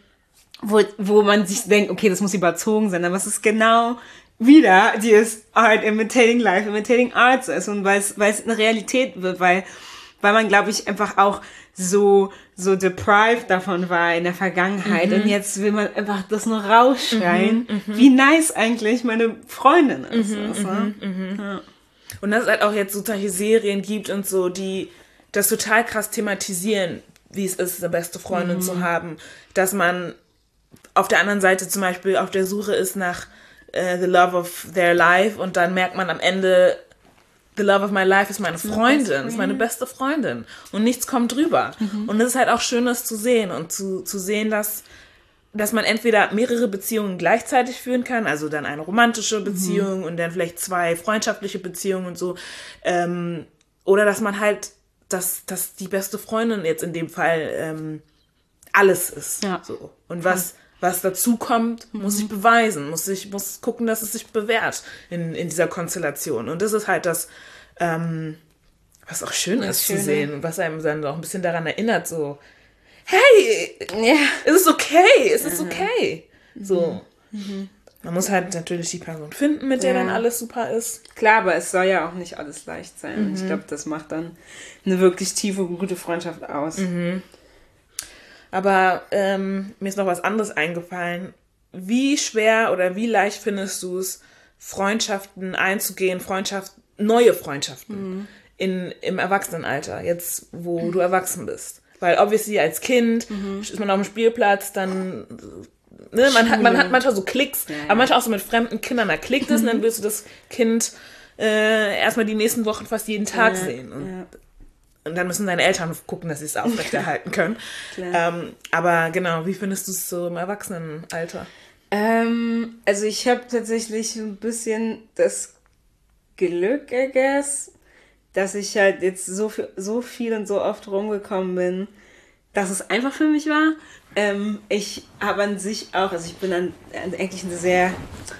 wo man sich denkt, okay, das muss überzogen sein, aber es ist genau wieder dieses Art imitating life, imitating arts ist und weil es eine Realität wird, weil man, glaube ich, einfach auch so deprived davon war in der Vergangenheit und jetzt will man einfach das nur rausschreien, wie nice eigentlich meine Freundin ist. Ja. Und dass es halt auch jetzt so solche Serien gibt und so, die das total krass thematisieren, wie es ist, eine beste Freundin zu haben, dass man auf der anderen Seite zum Beispiel auf der Suche ist nach the love of their life und dann merkt man am Ende, the love of my life ist meine Freundin, ist meine beste Freundin und nichts kommt drüber. Und es ist halt auch schön, das zu sehen und zu sehen, dass man entweder mehrere Beziehungen gleichzeitig führen kann, also dann eine romantische Beziehung und dann vielleicht 2 freundschaftliche Beziehungen und so, oder dass man halt, dass die beste Freundin jetzt in dem Fall alles ist. Ja. So. Und was dazu kommt, muss ich beweisen, muss gucken, dass es sich bewährt in dieser Konstellation. Und das ist halt das, was auch schön ist zu sehen und was einem dann auch ein bisschen daran erinnert, so, hey, es ist okay, es ist okay. So. Man muss halt natürlich die Person finden, mit der dann alles super ist. Klar, aber es soll ja auch nicht alles leicht sein. Ich glaube, das macht dann eine wirklich tiefe, gute Freundschaft aus. Aber mir ist noch was anderes eingefallen. Wie schwer oder wie leicht findest du es, Freundschaften einzugehen, neue Freundschaften im Erwachsenenalter, jetzt wo du erwachsen bist? Weil obviously als Kind ist man auf dem Spielplatz, dann man hat manchmal so Klicks, aber manchmal auch so mit fremden Kindern, da klickt es und dann willst du das Kind erstmal die nächsten Wochen fast jeden Tag sehen. Und dann müssen deine Eltern gucken, dass sie es aufrechterhalten können. Aber genau, wie findest du es so im Erwachsenenalter? Also ich habe tatsächlich ein bisschen das Glück, I guess, dass ich halt jetzt so viel und so oft rumgekommen bin, dass es einfach für mich war. Ich habe an sich auch, also ich bin eigentlich eine sehr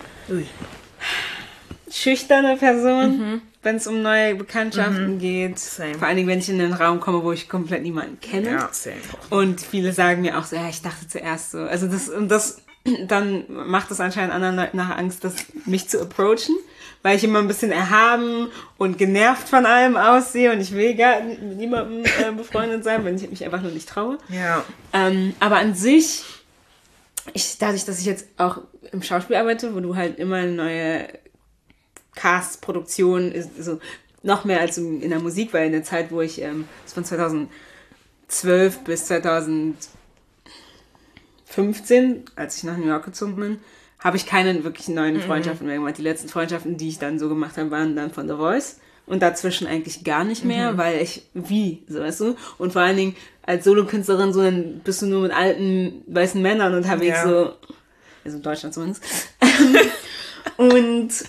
schüchterne Person, wenn es um neue Bekanntschaften geht. Same. Vor allen Dingen, wenn ich in einen Raum komme, wo ich komplett niemanden kenne. Ja, same. Und viele sagen mir auch so, ja, ich dachte zuerst so. Also das dann macht es anscheinend anderen Leuten nachher Angst, mich zu approachen, weil ich immer ein bisschen erhaben und genervt von allem aussehe und ich will gar mit niemandem befreundet sein, wenn ich mich einfach nur nicht traue. Ja. Aber an sich, dadurch, dass ich jetzt auch im Schauspiel arbeite, wo du halt immer eine neue Cast-Produktion ist, also noch mehr als in der Musik, weil in der Zeit, wo ich von 2012 bis 2015, als ich nach New York gezogen bin, habe ich keine wirklich neuen Freundschaften mehr gemacht. Die letzten Freundschaften, die ich dann so gemacht habe, waren dann von The Voice. Und dazwischen eigentlich gar nicht mehr, weil so weißt du? Und vor allen Dingen als Solokünstlerin, so dann bist du nur mit alten weißen Männern unterwegs, so, also in Deutschland zumindest. Und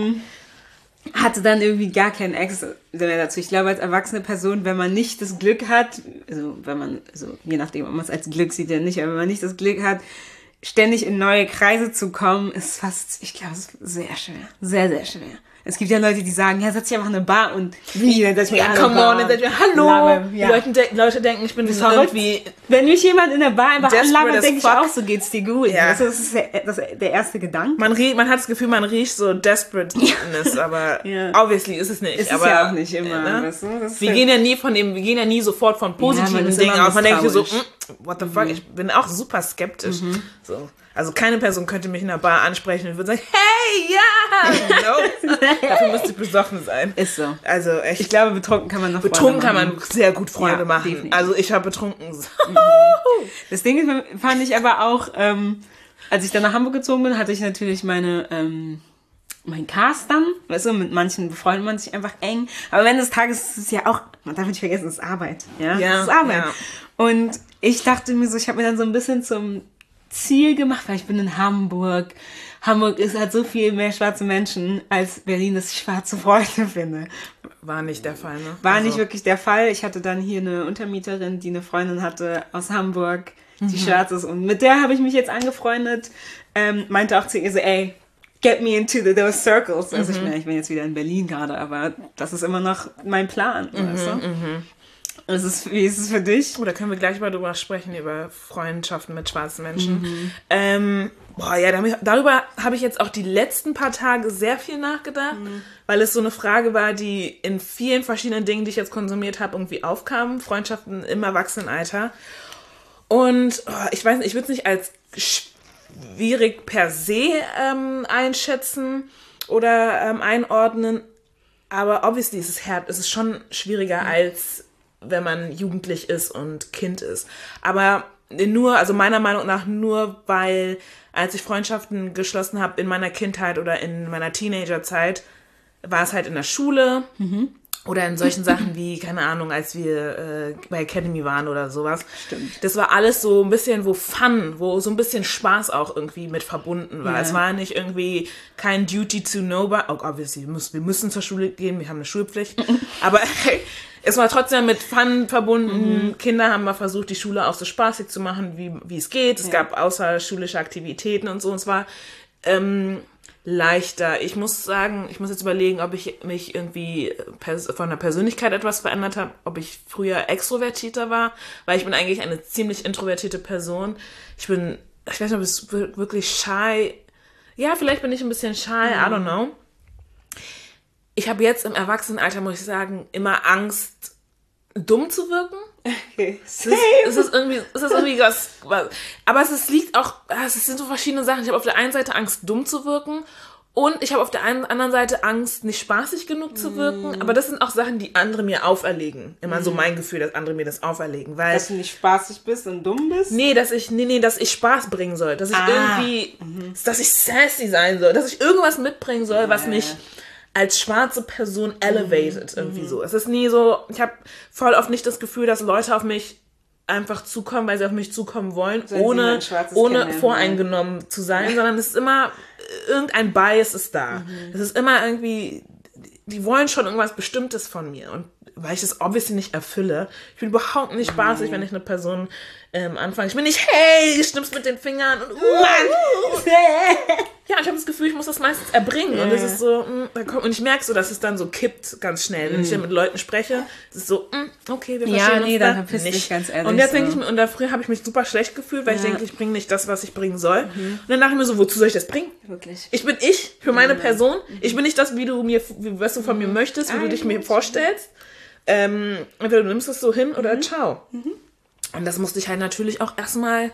hatte dann irgendwie gar keinen Ex mehr dazu. Ich glaube, als erwachsene Person, wenn man nicht das Glück hat, also je nachdem, ob man es als Glück sieht oder nicht, aber wenn man nicht das Glück hat, ständig in neue Kreise zu kommen, ist fast, ich glaube, es ist sehr schwer. Sehr, sehr schwer. Es gibt ja Leute, die sagen, ja, setz dich einfach in eine Bar und dann setz mich in eine come Bar. on, dann sag ich, hallo. Ja. Die Leute denken, ich bin irgendwie... Wenn mich jemand in der Bar einfach anlabert, denke ich fuck. auch, so geht's dir gut. Ja. Das ist der erste Gedanke. Man hat das Gefühl, man riecht so Desperateness, aber obviously ist es nicht. Ist aber, es ja auch nicht immer. Ne? Weißt du? Wir gehen ja nie sofort von positiven Dingen aus. Man denkt sich so, what the fuck, ich bin auch super skeptisch. So. Also keine Person könnte mich in einer Bar ansprechen und würde sagen, hey, ja! No. Dafür müsste ich besoffen sein. Ist so. Also echt. Ich glaube, betrunken kann man noch Betrunken kann man sehr gut Freunde machen. Definitiv. Also ich habe betrunken. Das Ding ist, fand ich aber auch, als ich dann nach Hamburg gezogen bin, hatte ich natürlich meinen Cast dann. Weißt du, mit manchen befreundet man sich einfach eng. Aber am Ende des Tages ist es ja auch, man darf nicht vergessen, es ist Arbeit. Ja, es ist Arbeit. Ja. Und ich dachte mir so, ich habe mir dann so ein bisschen zum Ziel gemacht, weil ich bin in Hamburg. Hamburg ist halt so viel mehr schwarze Menschen als Berlin, dass ich schwarze Freunde finde. War nicht der Fall, ne? War nicht wirklich der Fall. Ich hatte dann hier eine Untermieterin, die eine Freundin hatte aus Hamburg, die schwarz ist. Und mit der habe ich mich jetzt angefreundet. Meinte auch zu ihr so, ey, get me into those circles. Also ich bin jetzt wieder in Berlin gerade, aber das ist immer noch mein Plan. Weißt du? Wie ist es für dich? Da können wir gleich mal drüber sprechen, über Freundschaften mit schwarzen Menschen. Darüber habe ich jetzt auch die letzten paar Tage sehr viel nachgedacht, weil es so eine Frage war, die in vielen verschiedenen Dingen, die ich jetzt konsumiert habe, irgendwie aufkam. Freundschaften im Erwachsenenalter. Und ich weiß nicht, ich würde es nicht als schwierig per se einschätzen oder einordnen, aber obviously ist es schon schwieriger als wenn man jugendlich ist und Kind ist. Aber meiner Meinung nach nur, weil als ich Freundschaften geschlossen habe in meiner Kindheit oder in meiner Teenagerzeit, war es halt in der Schule oder in solchen Sachen wie, keine Ahnung, als wir bei Academy waren oder sowas. Stimmt. Das war alles so ein bisschen wo so ein bisschen Spaß auch irgendwie mit verbunden war. Ja. Es war nicht irgendwie kein Duty to know, obviously, wir müssen zur Schule gehen, wir haben eine Schulpflicht, aber es war trotzdem mit Fun verbunden. Kinder haben mal versucht, die Schule auch so spaßig zu machen, wie es geht. Es gab außerschulische Aktivitäten und so. Und es war leichter. Ich muss jetzt überlegen, ob ich mich irgendwie von der Persönlichkeit etwas verändert habe, ob ich früher extrovertierter war, weil ich bin eigentlich eine ziemlich introvertierte Person. Ich weiß nicht, ob es wirklich shy. Ja, vielleicht bin ich ein bisschen shy, I don't know. Ich habe jetzt im Erwachsenenalter, muss ich sagen, immer Angst, dumm zu wirken. Okay. Es ist irgendwie was. Aber es liegt auch, es sind so verschiedene Sachen. Ich habe auf der einen Seite Angst, dumm zu wirken. Und ich habe auf der anderen Seite Angst, nicht spaßig genug zu wirken. Aber das sind auch Sachen, die andere mir auferlegen. Immer so mein Gefühl, dass andere mir das auferlegen. Weil, dass du nicht spaßig bist und dumm bist? Nee, dass ich Spaß bringen soll. Dass ich dass ich sassy sein soll. Dass ich irgendwas mitbringen soll, was mich als schwarze Person elevated irgendwie so. Es ist nie so, ich habe voll oft nicht das Gefühl, dass Leute auf mich einfach zukommen, weil sie auf mich zukommen wollen, Sollen sie ohne mal ein schwarzes kennenlernen, voreingenommen zu sein, sondern es ist immer, irgendein Bias ist da. Es ist immer irgendwie, die wollen schon irgendwas Bestimmtes von mir. Und weil ich das obviously nicht erfülle, ich bin überhaupt nicht spaßig, wenn ich eine Person anfange. Ich bin nicht, hey, schnippst mit den Fingern und ja, ich habe das Gefühl, ich muss das meistens erbringen. Und es ist so, und ich merke so, dass es dann so kippt ganz schnell. Wenn ich dann mit Leuten spreche, ist es so, okay, wir verstehen uns dann verpiss dich ganz ehrlich. Und jetzt denke ich mir, und früher habe ich mich super schlecht gefühlt, weil ich denke, ich bringe nicht das, was ich bringen soll. Und dann dachte ich mir so, wozu soll ich das bringen? Wirklich. Ich bin ich für meine Person. Ich bin nicht das, was du von mir möchtest, wie du dich mir vorstellst. Entweder du nimmst es so hin oder ciao. Und das musste ich halt natürlich auch erstmal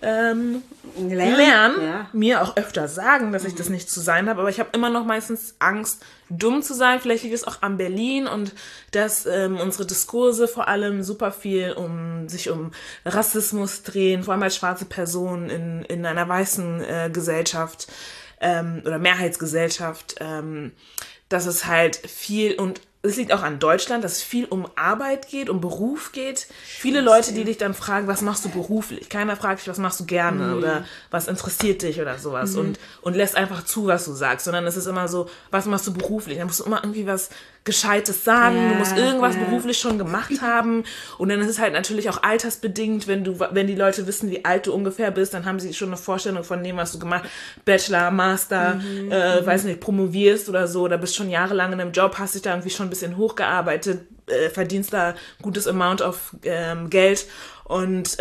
lernen, mir auch öfter sagen, dass ich das nicht zu sein habe. Aber ich habe immer noch meistens Angst, dumm zu sein. Vielleicht liegt es auch an Berlin und dass unsere Diskurse vor allem super viel sich um Rassismus drehen, vor allem als schwarze Person in einer weißen Gesellschaft oder Mehrheitsgesellschaft, dass es halt viel und es liegt auch an Deutschland, dass es viel um Arbeit geht, um Beruf geht. Viele Leute, die dich dann fragen, was machst du beruflich? Keiner fragt dich, was machst du gerne oder was interessiert dich oder sowas und lässt einfach zu, was du sagst. Sondern es ist immer so, was machst du beruflich? Dann musst du immer irgendwie was Gescheites sagen. Du musst irgendwas beruflich schon gemacht haben. Und dann ist es halt natürlich auch altersbedingt, wenn die Leute wissen, wie alt du ungefähr bist, dann haben sie schon eine Vorstellung von dem, was du gemacht hast. Bachelor, Master, weiß nicht, promovierst oder so, oder bist schon jahrelang in einem Job, hast dich da irgendwie schon ein bisschen hochgearbeitet, verdienst da ein gutes Amount of Geld und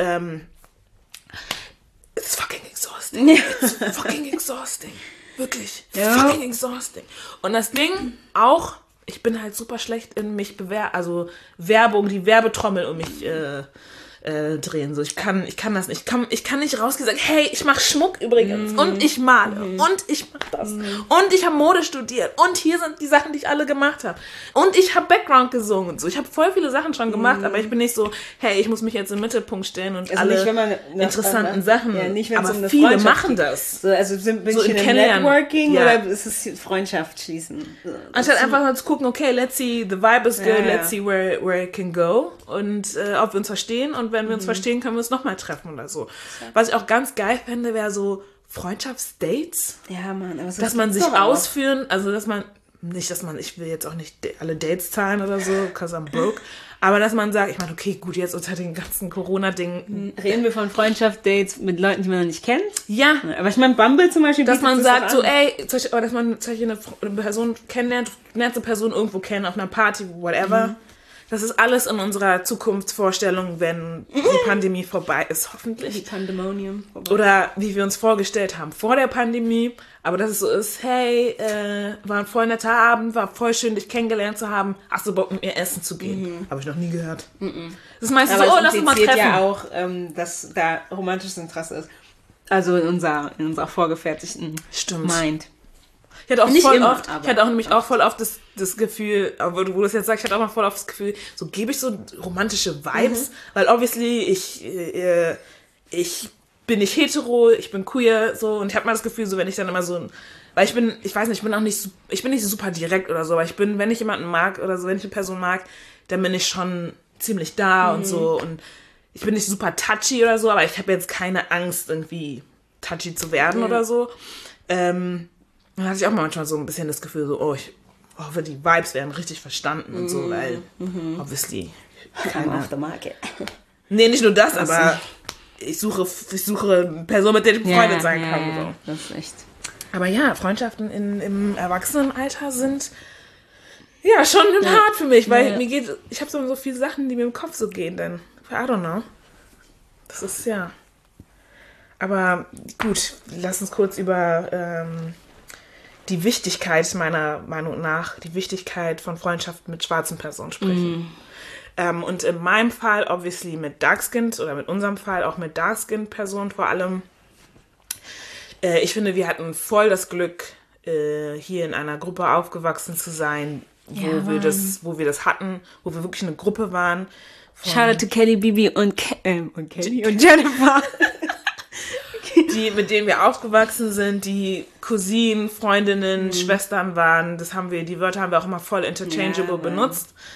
it's fucking exhausting. It's fucking exhausting. Wirklich. Fucking exhausting. Und das Ding auch, ich bin halt super schlecht in mich Werbung, die Werbetrommel um mich drehen. So, ich kann das nicht. Ich kann nicht rausgehen und sagen, hey, ich mache Schmuck übrigens und ich male und ich mache das und ich habe Mode studiert und hier sind die Sachen, die ich alle gemacht habe und ich habe Background gesungen und so. Ich habe voll viele Sachen schon gemacht, aber ich bin nicht so, hey, ich muss mich jetzt im Mittelpunkt stellen und alle nicht, wenn man interessanten Sachen. Ja, nicht, aber um viele machen das. So, also bin so ich in einem Networking oder ist es Freundschaft schließen? Anstatt einfach mal zu gucken, okay, let's see, the vibe is good, let's see where it can go und ob wir uns verstehen und wenn wir uns verstehen, können wir uns nochmal treffen oder so. Was ich auch ganz geil fände, wäre so Freundschaftsdates. Ja, Mann. Aber dass man sich ausführen, also ich will jetzt auch nicht alle Dates zahlen oder so, because I'm broke, aber dass man sagt, ich meine, okay, gut, jetzt unter den ganzen Corona-Dingen. Reden wir von Freundschaftsdates mit Leuten, die man noch nicht kennt? Ja. Aber ich meine, Bumble zum Beispiel. Dass man sagt so, ey, oder dass man eine Person kennenlernt, lernt eine Person irgendwo kennen, auf einer Party, whatever. Das ist alles in unserer Zukunftsvorstellung, wenn die Pandemie vorbei ist, hoffentlich. Die Pandemonium vorbei. Oder wie wir uns vorgestellt haben vor der Pandemie. Aber dass es so ist, hey, war ein voll netter Abend, war voll schön, dich kennengelernt zu haben. Hast du Bock, mit mir essen zu gehen? Habe ich noch nie gehört. Das ist meistens aber so, lass uns mal treffen. Ja auch, dass da romantisches Interesse ist. Also in unserer vorgefertigten Mind. Ich hatte auch nämlich auch voll oft das Gefühl, wo du das jetzt sagst, ich hatte auch mal voll oft das Gefühl, so gebe ich so romantische Vibes, weil obviously ich bin nicht hetero, ich bin queer, so, und ich habe mal das Gefühl, so, wenn ich dann immer so, weil ich bin nicht super direkt oder so, aber wenn ich jemanden mag oder so, wenn ich eine Person mag, dann bin ich schon ziemlich da und so, und ich bin nicht super touchy oder so, aber ich habe jetzt keine Angst, irgendwie touchy zu werden oder so. Dann hatte ich auch manchmal so ein bisschen das Gefühl, so, ich hoffe, die Vibes werden richtig verstanden und so, weil, obviously, keiner auf der Marke. Nee, nicht nur das, aber ich suche eine Person, mit der ich befreundet sein kann. Ja, so. das ist echt. Aber ja, Freundschaften im Erwachsenenalter sind ja schon hart für mich, weil ich habe so viele Sachen, die mir im Kopf so gehen, denn, I don't know. Das ist, ja. Aber gut, lass uns kurz über die Wichtigkeit, meiner Meinung nach, die Wichtigkeit von Freundschaften mit schwarzen Personen sprechen. Und in meinem Fall, obviously mit Dark-Skinned, oder mit unserem Fall auch mit Dark-Skinned Personen vor allem. Ich finde, wir hatten voll das Glück, hier in einer Gruppe aufgewachsen zu sein, wo wir das hatten, wo wir wirklich eine Gruppe waren. Shoutout to Kelly, Bibi und Kelly und Jennifer. Mit denen wir aufgewachsen sind, die Cousinen, Freundinnen, Schwestern waren. Die Wörter haben wir auch immer voll interchangeable benutzt.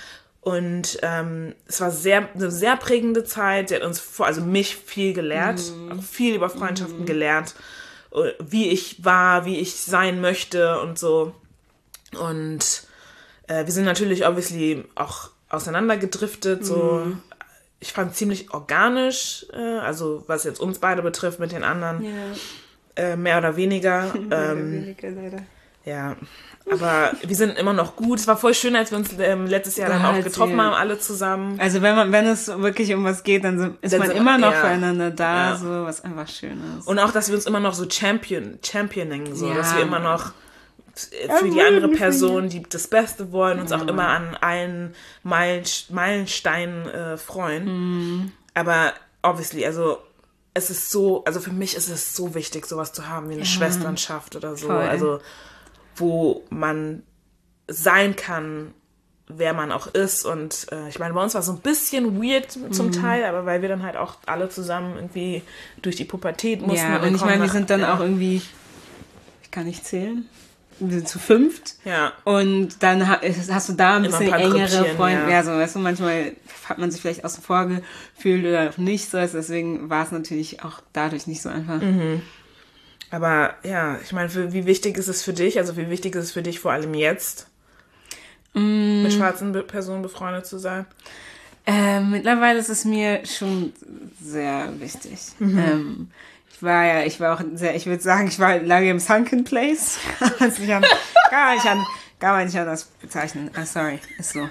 Und es war eine sehr prägende Zeit. Sie hat also mich viel gelehrt, auch viel über Freundschaften gelernt, wie ich war, wie ich sein möchte und so. Und wir sind natürlich obviously auch auseinandergedriftet, so. Ich fand ziemlich organisch, also was jetzt uns beide betrifft, mit den anderen mehr oder weniger. Weniger leider. Ja, aber wir sind immer noch gut. Es war voll schön, als wir uns letztes Jahr dann auch getroffen haben, alle zusammen. Also wenn es wirklich um was geht, dann ist man immer noch füreinander da, so, was einfach schön ist. Und auch, dass wir uns immer noch so championing, so, dass wir immer noch für die andere Person, die das Beste wollen, uns auch immer an allen Meilensteinen freuen. Aber obviously, also es ist so, also für mich ist es so wichtig, sowas zu haben wie eine Schwesternschaft oder so. Voll. Also wo man sein kann, wer man auch ist. Und ich meine, bei uns war es so ein bisschen weird zum Teil, aber weil wir dann halt auch alle zusammen irgendwie durch die Pubertät mussten. Ja, und ich meine, wir sind dann auch irgendwie, ich kann nicht zählen, wir sind zu 5. Ja. Und dann hast du da ein bisschen engere Freunde. Ja, so, weißt du, manchmal hat man sich vielleicht außen vor gefühlt oder auch nicht so. deswegen war es natürlich auch dadurch nicht so einfach. Aber ja, ich meine, wie wichtig ist es für dich? Also wie wichtig ist es für dich vor allem jetzt, mit schwarzen Personen befreundet zu sein? Mittlerweile ist es mir schon sehr wichtig. Ich war auch sehr, ich würde sagen, ich war lange im Sunken Place. Kann man nicht anders bezeichnen. Sorry, ist so.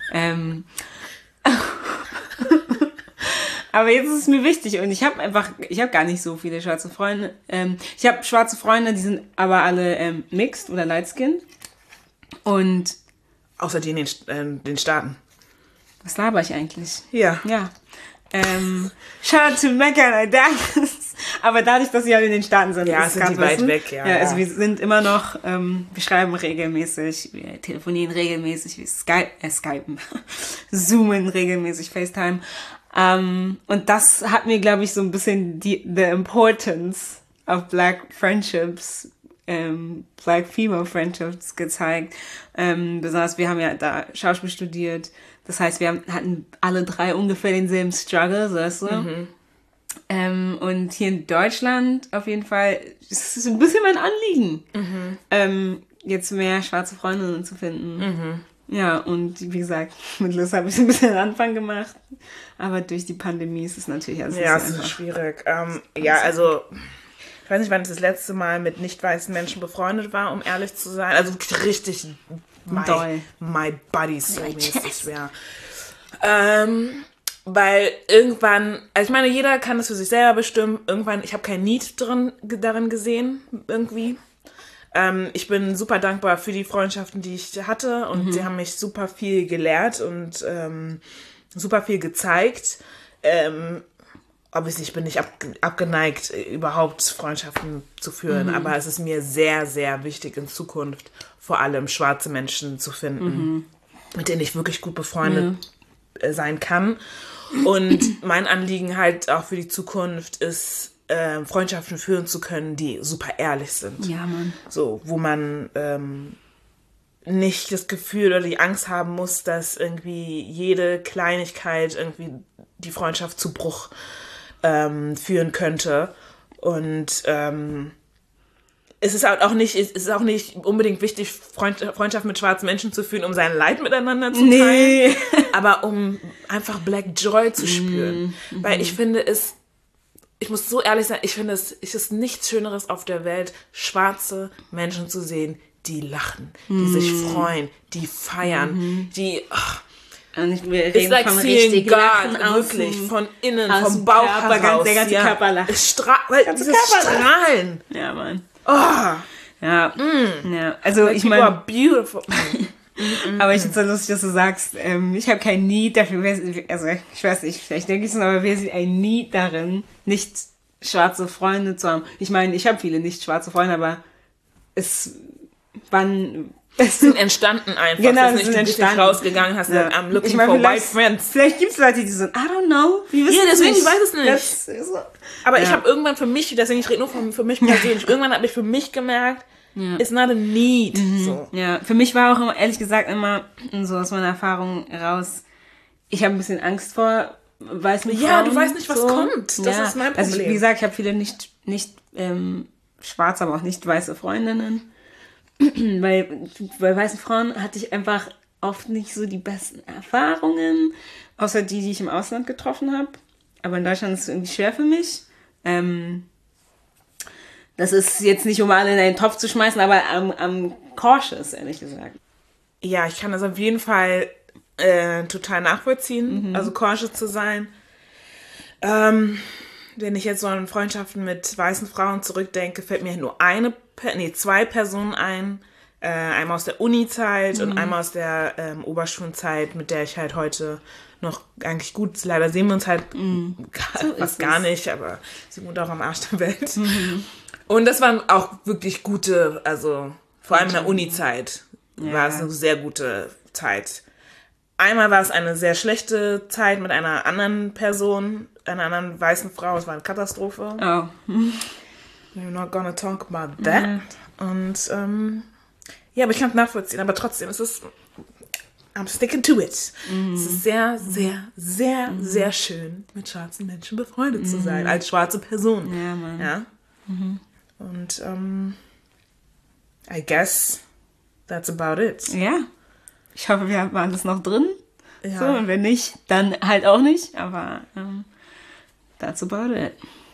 Aber jetzt ist es mir wichtig und ich habe gar nicht so viele schwarze Freunde. Ich habe schwarze Freunde, die sind aber alle mixed oder light skin. Und außer die in den Staaten. Was laber ich eigentlich? Ja. Ja. Shout out to Mecca and Adalis. Aber dadurch, dass sie halt in den Staaten sind, ja, sind die weit weg, ja. Also wir sind immer noch, wir schreiben regelmäßig, wir telefonieren regelmäßig, wir skypen, zoomen regelmäßig, FaceTime. Und das hat mir, glaube ich, so ein bisschen the importance of Black Friendships, Black Female Friendships gezeigt. Besonders wir haben ja da Schauspiel studiert. Das heißt, wir hatten alle 3 ungefähr denselben Struggle, weißt du? Und hier in Deutschland auf jeden Fall ist es ein bisschen mein Anliegen, jetzt mehr schwarze Freundinnen zu finden. Ja, und wie gesagt, mit Liz habe ich ein bisschen Anfang gemacht, aber durch die Pandemie ist es natürlich alles ja, es ist schwierig. Ja, also ich weiß nicht, wann ich das letzte Mal mit nicht weißen Menschen befreundet war, um ehrlich zu sein. Also richtig my buddy so mäßig wäre. Weil irgendwann, also ich meine, jeder kann das für sich selber bestimmen. Irgendwann, ich habe kein Need darin gesehen, irgendwie. Ich bin super dankbar für die Freundschaften, die ich hatte. Und sie haben mich super viel gelehrt und super viel gezeigt. Obviously, ich bin nicht abgeneigt, überhaupt Freundschaften zu führen. Aber es ist mir sehr, sehr wichtig in Zukunft, vor allem schwarze Menschen zu finden, mit denen ich wirklich gut befreundet sein kann. Und mein Anliegen halt auch für die Zukunft ist, Freundschaften führen zu können, die super ehrlich sind. Ja, Mann. So, wo man nicht das Gefühl oder die Angst haben muss, dass irgendwie jede Kleinigkeit irgendwie die Freundschaft zu Bruch führen könnte. Und es ist auch nicht unbedingt wichtig, Freundschaft mit schwarzen Menschen zu führen, um sein Leid miteinander zu teilen, aber um einfach Black Joy zu spüren. Weil ich finde ich muss so ehrlich sein, ich finde es ist nichts Schöneres auf der Welt, schwarze Menschen zu sehen, die lachen, die sich freuen, die feiern, die... Und wir reden like von richtig God, Lachen wirklich, von innen, aus vom dem Bauch Körper, heraus. Der ganze Körper lacht. Dieses Strahlen. Ja, Mann. Oh. Ja. Ja. Also like ich meine... are beautiful. Aber ich finde es so lustig, dass du sagst, ich habe kein Need dafür, also ich weiß nicht, vielleicht denke ich es, aber wir sind ein Need darin, nicht schwarze Freunde zu haben. Ich meine, ich habe viele nicht schwarze Freunde, aber es sind entstanden einfach. Genau, es ist nicht, du bist rausgegangen, hast gesagt, I'm looking for white friends. Vielleicht gibt es Leute, die so, I don't know. Ja, deswegen, ich weiß es nicht. Das ist so. Aber ich habe irgendwann für mich, deswegen ich rede nur für mich persönlich, irgendwann habe ich für mich gemerkt, It's not a need. So. Ja, für mich war auch immer, ehrlich gesagt, immer so aus meiner Erfahrung raus, ich habe ein bisschen Angst vor weißen Frauen. Ja, du weißt nicht, was kommt. Das ist mein Problem. Also wie gesagt, ich habe viele nicht schwarze, aber auch nicht weiße Freundinnen. Weil bei weißen Frauen hatte ich einfach oft nicht so die besten Erfahrungen, außer die ich im Ausland getroffen habe. Aber in Deutschland ist es irgendwie schwer für mich. Das ist jetzt nicht, um alle in einen Topf zu schmeißen, aber am cautious, ehrlich gesagt. Ja, ich kann das auf jeden Fall total nachvollziehen, also cautious zu sein. Wenn ich jetzt so an Freundschaften mit weißen Frauen zurückdenke, fällt mir nur zwei Personen ein. Einmal aus der Uni-Zeit und einmal aus der Oberschulzeit, mit der ich halt heute noch eigentlich gut, leider sehen wir uns halt fast gar nicht, aber sie wohnt auch am Arsch der Welt. Und das waren auch wirklich gute, also vor allem in der Uni-Zeit war es eine sehr gute Zeit. Einmal war es eine sehr schlechte Zeit mit einer anderen Person, einer anderen weißen Frau, es war eine Katastrophe. Oh. We're not gonna talk about that. Und ja, aber ich kann es nachvollziehen, aber trotzdem ist es I'm sticking to it. Es ist sehr, sehr, sehr, sehr schön, mit schwarzen Menschen befreundet zu sein, als schwarze Person. Ja, Mann. Ja? Und I guess that's about it. Ja. Ich hoffe, wir waren das noch drin. Ja. So, und wenn nicht, dann halt auch nicht. Aber that's about it.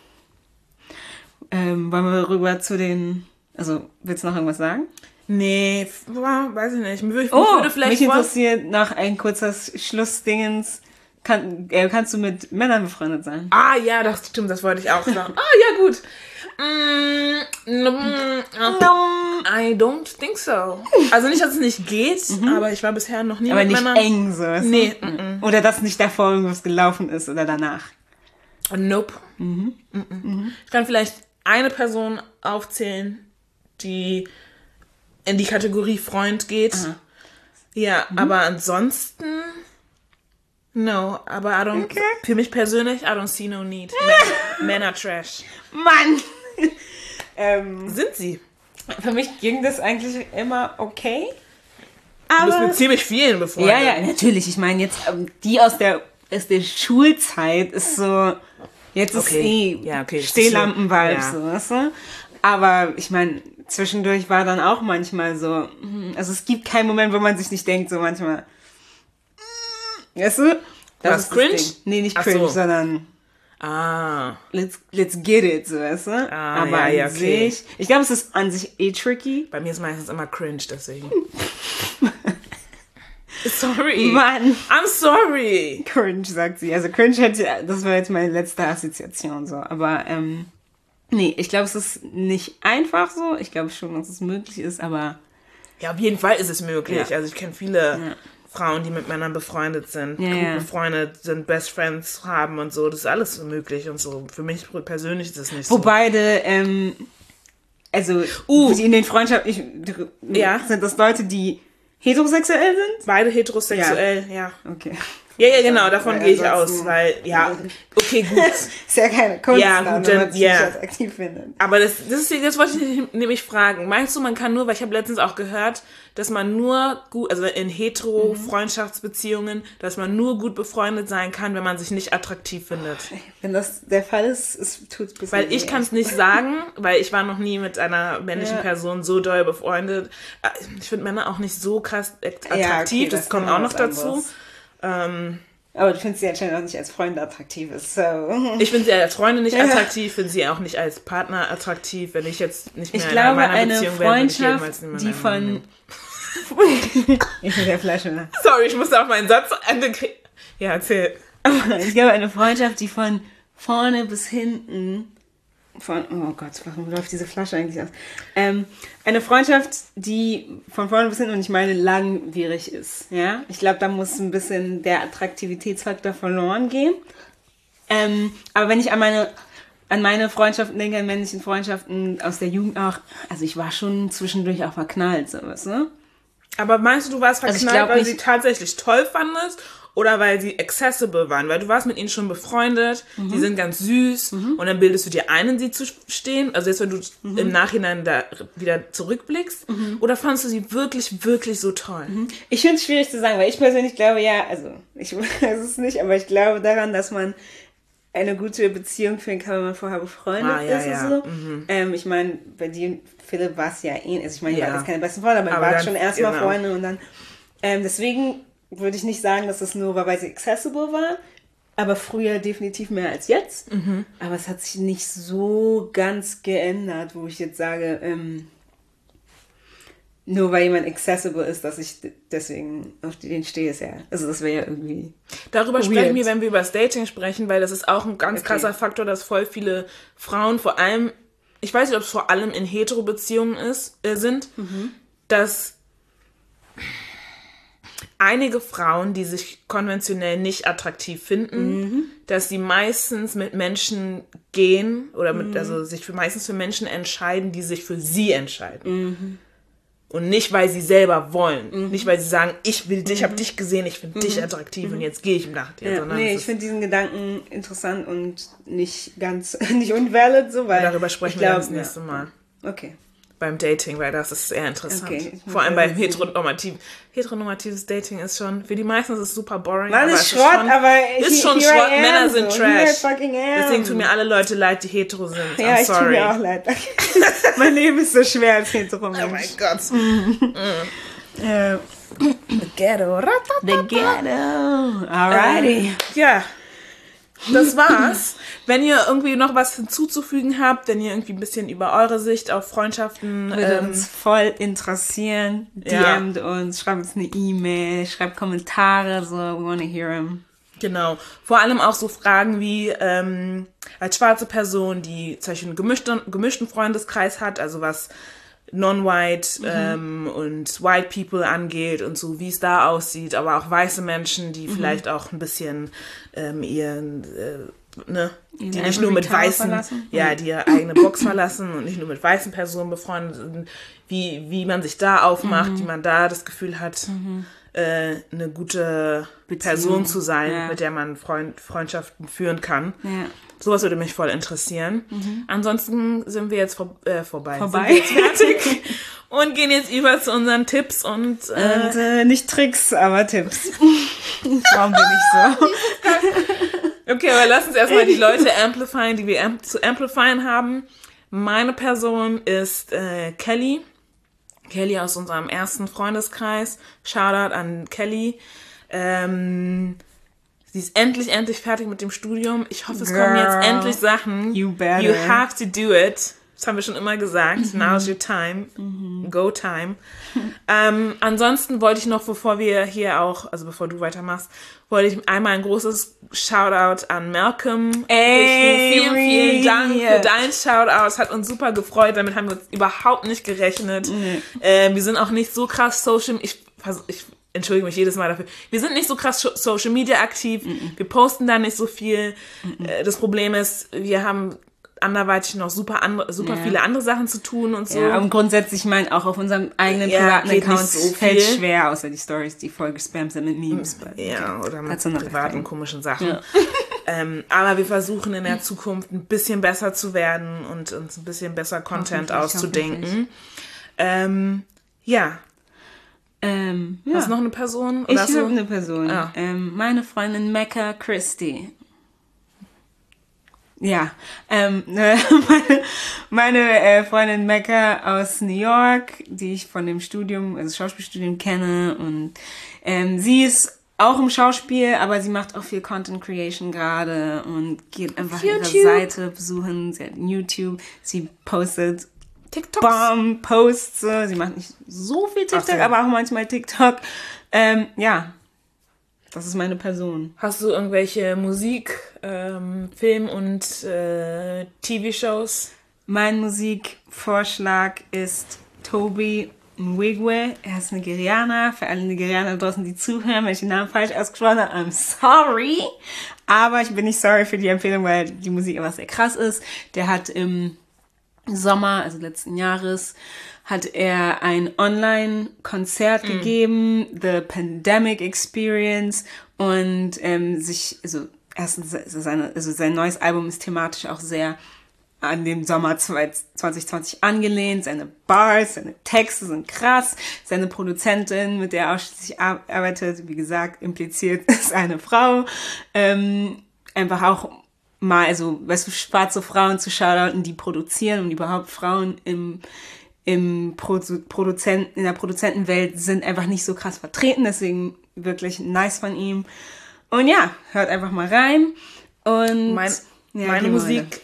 Wollen wir rüber zu den... Also, willst du noch irgendwas sagen? Nee, weiß ich nicht. Mich würde vielleicht mich interessiert noch ein kurzes Schlussdingens. Kannst du mit Männern befreundet sein? Ah, ja, das stimmt, das wollte ich auch sagen. Ja, gut. I don't think so. Also nicht, dass es nicht geht, aber ich war bisher noch nie mit Männern. Aber nicht eng so. Weißt du? Nee. Oder dass nicht davor irgendwas gelaufen ist oder danach. Nope. Ich kann vielleicht eine Person aufzählen, die in die Kategorie Freund geht. Aha. Ja, aber ansonsten no, aber I don't, für mich persönlich, I don't see no need. Men are trash. Mann! Sind sie? Für mich ging das eigentlich immer okay. Aber du bist mit ziemlich vielen befreundet. Ja, natürlich. Ich meine, jetzt die aus der Schulzeit ist so, jetzt ist Stehlampen-Vibe, so, weißt du? Aber ich meine, zwischendurch war dann auch manchmal so, also es gibt keinen Moment, wo man sich nicht denkt, so manchmal, weißt du? Das ist cringe? Nee, nicht cringe, sondern let's get it, so, weißt du? Aber an sich, ich glaube, es ist an sich tricky. Bei mir ist meistens immer cringe, deswegen. Sorry. Mann. I'm sorry. Cringe, sagt sie. Also cringe das war jetzt meine letzte Assoziation, so. Aber, nee, ich glaube, es ist nicht einfach so. Ich glaube schon, dass es möglich ist, aber... Ja, auf jeden Fall ist es möglich. Ja. Also ich kenne viele Frauen, die mit Männern befreundet sind, gut befreundet sind, Best Friends haben und so. Das ist alles möglich und so. Für mich persönlich ist es nicht so. Wo beide, also in den Freundschaften, sind das Leute, die heterosexuell sind? Beide heterosexuell, ja. Okay. Ja, genau, davon gehe ich aus, weil, okay, gut. Ist ja keine Kunst, ja, gut, dann, nicht attraktiv findet. Aber das wollte ich nämlich fragen. Meinst du, man kann nur, weil ich habe letztens auch gehört, dass man nur gut, also in Hetero-Freundschaftsbeziehungen, dass man nur gut befreundet sein kann, wenn man sich nicht attraktiv findet? Wenn das der Fall ist, tut's ein bisschen weil ich kann es nicht sagen, weil ich war noch nie mit einer männlichen Person so doll befreundet. Ich finde Männer auch nicht so krass attraktiv, das kommt auch noch dazu. Aber du findest sie anscheinend auch nicht als Freunde attraktiv. So. Ich finde sie als Freunde nicht attraktiv, finde sie auch nicht als Partner attraktiv. Wenn ich jetzt nicht mehr in meiner Beziehung wäre, würde ich jemals die von... Ich bin der Flasche. Sorry, ich musste auf meinen Satz Ende kriegen. Ja, erzähl. Ich glaube, eine Freundschaft, die von vorne bis hinten... oh Gott, warum läuft diese Flasche eigentlich aus? Eine Freundschaft, die von vorne bis hinten, und ich meine langwierig ist. Ja, ich glaube, da muss ein bisschen der Attraktivitätsfaktor verloren gehen. Aber wenn ich an meine Freundschaften denke, an männlichen Freundschaften aus der Jugend auch, also ich war schon zwischendurch auch verknallt, sowas, ne? Aber meinst du warst verknallt, weil sie tatsächlich toll fandest? oder weil sie accessible waren, weil du warst mit ihnen schon befreundet, die sind ganz süß und dann bildest du dir ein, in sie zu stehen, also jetzt, wenn du im Nachhinein da wieder zurückblickst, oder fandst du sie wirklich, wirklich so toll? Ich finde es schwierig zu sagen, weil ich persönlich glaube, also ich weiß es nicht, aber ich glaube daran, dass man eine gute Beziehung führen kann, wenn man vorher befreundet ist und so. Ich meine, bei dir und Philipp war es ja also ich meine, ihr wart jetzt keine besten Freunde, aber ihr wart schon erstmal Freunde und dann, deswegen würde ich nicht sagen, dass es nur war, weil sie accessible war, aber früher definitiv mehr als jetzt. Aber es hat sich nicht so ganz geändert, wo ich jetzt sage, nur weil jemand accessible ist, dass ich deswegen auf den stehe, ist ja. Also das wäre ja irgendwie. Darüber sprechen wir, wenn wir über das Dating sprechen, weil das ist auch ein ganz krasser Faktor, dass voll viele Frauen, vor allem, ich weiß nicht, ob es vor allem in Hetero-Beziehungen sind, dass einige Frauen, die sich konventionell nicht attraktiv finden, dass sie meistens mit Menschen gehen oder also sich meistens für Menschen entscheiden, die sich für sie entscheiden. Und nicht, weil sie selber wollen. Nicht, weil sie sagen, ich will dich, ich habe dich gesehen, ich finde dich attraktiv und jetzt gehe ich nach dir. Ja, sondern ich finde diesen Gedanken interessant und nicht unvalid, so, weil darüber sprechen wir das nächste Mal. Okay. Beim Dating, weil das ist sehr interessant. Okay, vor allem beim heteronormatives Dating ist schon, für die meisten ist es super boring. Mann, ist Schrott, aber ist schon Schrott, Männer sind Trash. Deswegen tun mir alle Leute leid, die hetero sind. Ja, ich tue mir auch leid. Mein Leben ist so schwer als hetero Mensch. Oh mein Gott. The ghetto. The ghetto. Alrighty. Ja. Das war's. Wenn ihr irgendwie noch was hinzuzufügen habt, wenn ihr irgendwie ein bisschen über eure Sicht auf Freundschaften... Würde uns voll interessieren. DMt uns, schreibt uns eine E-Mail, schreibt Kommentare, so, we wanna hear them. Genau. Vor allem auch so Fragen wie, als schwarze Person, die zum Beispiel einen gemischten Freundeskreis hat, also was non-white und white people angeht und so, wie es da aussieht, aber auch weiße Menschen, die vielleicht auch ein bisschen die nicht nur mit weißen, die ihre eigene Box verlassen und nicht nur mit weißen Personen befreundet sind, wie man sich da aufmacht, wie man da das Gefühl hat, eine gute Person zu sein, mit der man Freundschaften führen kann. Ja. Sowas würde mich voll interessieren. Ansonsten sind wir jetzt vorbei. Sind wir jetzt fertig und gehen jetzt über zu unseren Tipps und nicht Tricks, aber Tipps. Warum bin ich so? Okay, aber lass uns erstmal die Leute amplifyen, die wir zu amplifyen haben. Meine Person ist Kelly. Kelly aus unserem ersten Freundeskreis. Shoutout an Kelly. Sie ist endlich fertig mit dem Studium. Ich hoffe, es kommen jetzt endlich Sachen. You better. You have to do it. Das haben wir schon immer gesagt. Now's your time. Go time. Ansonsten wollte ich noch, bevor du weitermachst, wollte ich einmal ein großes Shoutout an Malcolm. Vielen Dank für dein Shoutout. Es hat uns super gefreut. Damit haben wir uns überhaupt nicht gerechnet. Wir sind auch nicht so krass ich entschuldige mich jedes Mal dafür. Wir sind nicht so krass Social Media aktiv. Wir posten da nicht so viel. Das Problem ist, wir haben anderweitig noch super viele andere Sachen zu tun und so. Ja, und grundsätzlich, ich meine, auch auf unserem eigenen privaten Account so fällt schwer, außer die Stories, die voll gespammt sind mit Memes. Ja, oder mit privaten komischen Sachen. Ja. Aber wir versuchen in der Zukunft ein bisschen besser zu werden und uns ein bisschen besser Content auszudenken. Hast du noch eine Person? Oder ich habe eine Person. Ah. Meine Freundin Mecca Christie. Ja, meine Freundin Mecca aus New York, die ich von dem Studium, also Schauspielstudium kenne, und sie ist auch im Schauspiel, aber sie macht auch viel Content Creation gerade und geht einfach ihre Seite besuchen. Sie hat YouTube, sie postet TikTok-Posts, sie macht nicht so viel TikTok, aber auch manchmal TikTok. Das ist meine Person. Hast du irgendwelche Musik, Film- und TV-Shows? Mein Musikvorschlag ist Toby Nwigwe. Er ist Nigerianer. Für alle Nigerianer draußen, die zuhören, wenn ich den Namen falsch ausgesprochen habe, I'm sorry. Aber ich bin nicht sorry für die Empfehlung, weil die Musik einfach sehr krass ist. Der hat im Sommer, also letzten Jahres, hat er ein Online-Konzert gegeben, The Pandemic Experience, und erstens sein neues Album ist thematisch auch sehr an den Sommer 2020 angelehnt. Seine Bars, seine Texte sind krass. Seine Produzentin, mit der er ausschließlich arbeitet, wie gesagt, impliziert, ist eine Frau. Einfach auch mal, also, weißt du, schwarze Frauen zu shoutouten, die produzieren, und überhaupt Frauen in der Produzentenwelt sind einfach nicht so krass vertreten, deswegen wirklich nice von ihm. Und ja, hört einfach mal rein. Und meine Musik,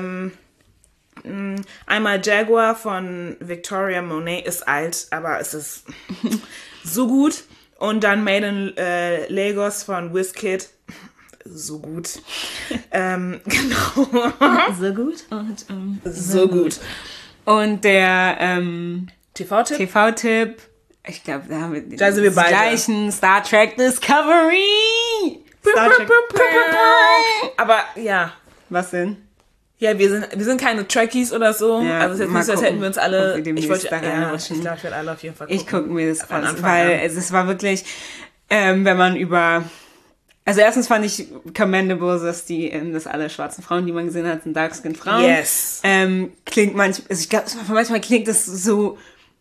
einmal Jaguar von Victoria Monet ist alt, aber es ist so gut. Und dann Made in Lagos von Wizkid, so gut. Genau. So gut und so gut. Und der TV-Tipp, ich glaube, da haben wir den beide. Gleichen, Star Trek Discovery. Star Trek. Aber ja. Was denn? Ja, wir sind keine Trekkies oder so. Ja, also es ist jetzt nicht so, als hätten wir uns alle. Ich glaube, ich werde alle auf jeden Fall gucken. Ich gucke mir das an, weil es war wirklich, wenn man also erstens fand ich commendable, dass dass alle schwarzen Frauen, die man gesehen hat, sind dark-skinned Frauen. Yes. Klingt ich glaube, manchmal klingt das so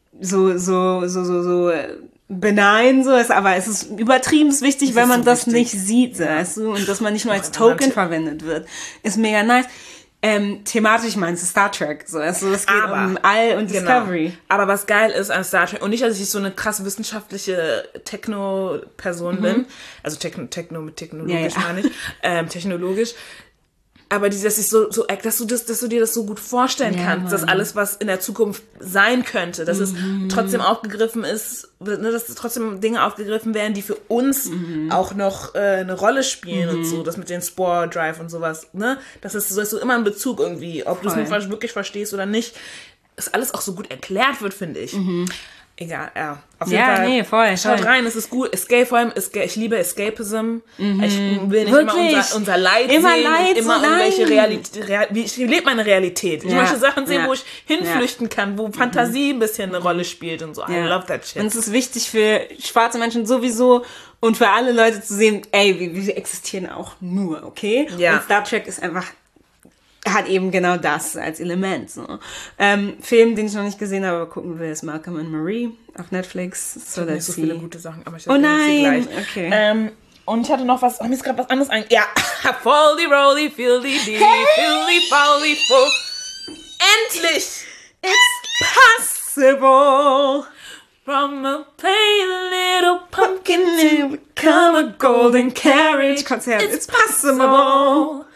benign, aber es ist übertrieben wichtig, wenn man so das nicht sieht, weißt du, und dass man nicht nur als Token verwendet wird. Ist mega nice. Thematisch meinst du Star Trek, so, also es geht um All und Discovery. Genau. Aber was geil ist an Star Trek, und nicht, dass ich so eine krass wissenschaftliche Techno-Person bin, also Techno mit technologisch meine ich, technologisch, aber dass du dir das so gut vorstellen kannst, dass alles, was in der Zukunft sein könnte, dass es trotzdem aufgegriffen ist, ne, dass trotzdem Dinge aufgegriffen werden, die für uns auch noch eine Rolle spielen und so, das mit den Spore Drive und sowas, ne, das ist so immer ein Bezug irgendwie, ob du es wirklich verstehst oder nicht, dass alles auch so gut erklärt wird, finde ich. Egal, ja. Auf jeden Fall. Nee, voll. Schaut rein, es ist gut. Vor allem, ich liebe Escapism. Ich will nicht immer unser Leid sehen. Immer irgendwelche Realität. Ich lebe meine Realität. Ich möchte Sachen sehen, wo ich hinflüchten kann, wo Fantasie ein bisschen eine Rolle spielt und so. I love that shit. Und es ist wichtig für schwarze Menschen sowieso und für alle Leute zu sehen, ey, wir existieren auch nur, okay? Ja. Und Star Trek ist einfach, hat eben genau das als Element. So. Film, den ich noch nicht gesehen habe, aber gucken will, ist Malcolm and Marie auf Netflix. So nicht so viele gute Sachen, aber ich oh nein! Gleich. Okay. Und ich hatte noch was, mir ist gerade was anderes ein. Ja, Foldy, Rolly, Fildy, Dee, Fildy, Foldy, Full. Endlich! It's possible! From a plain little pumpkin to become a golden carriage. Konzert. It's possible!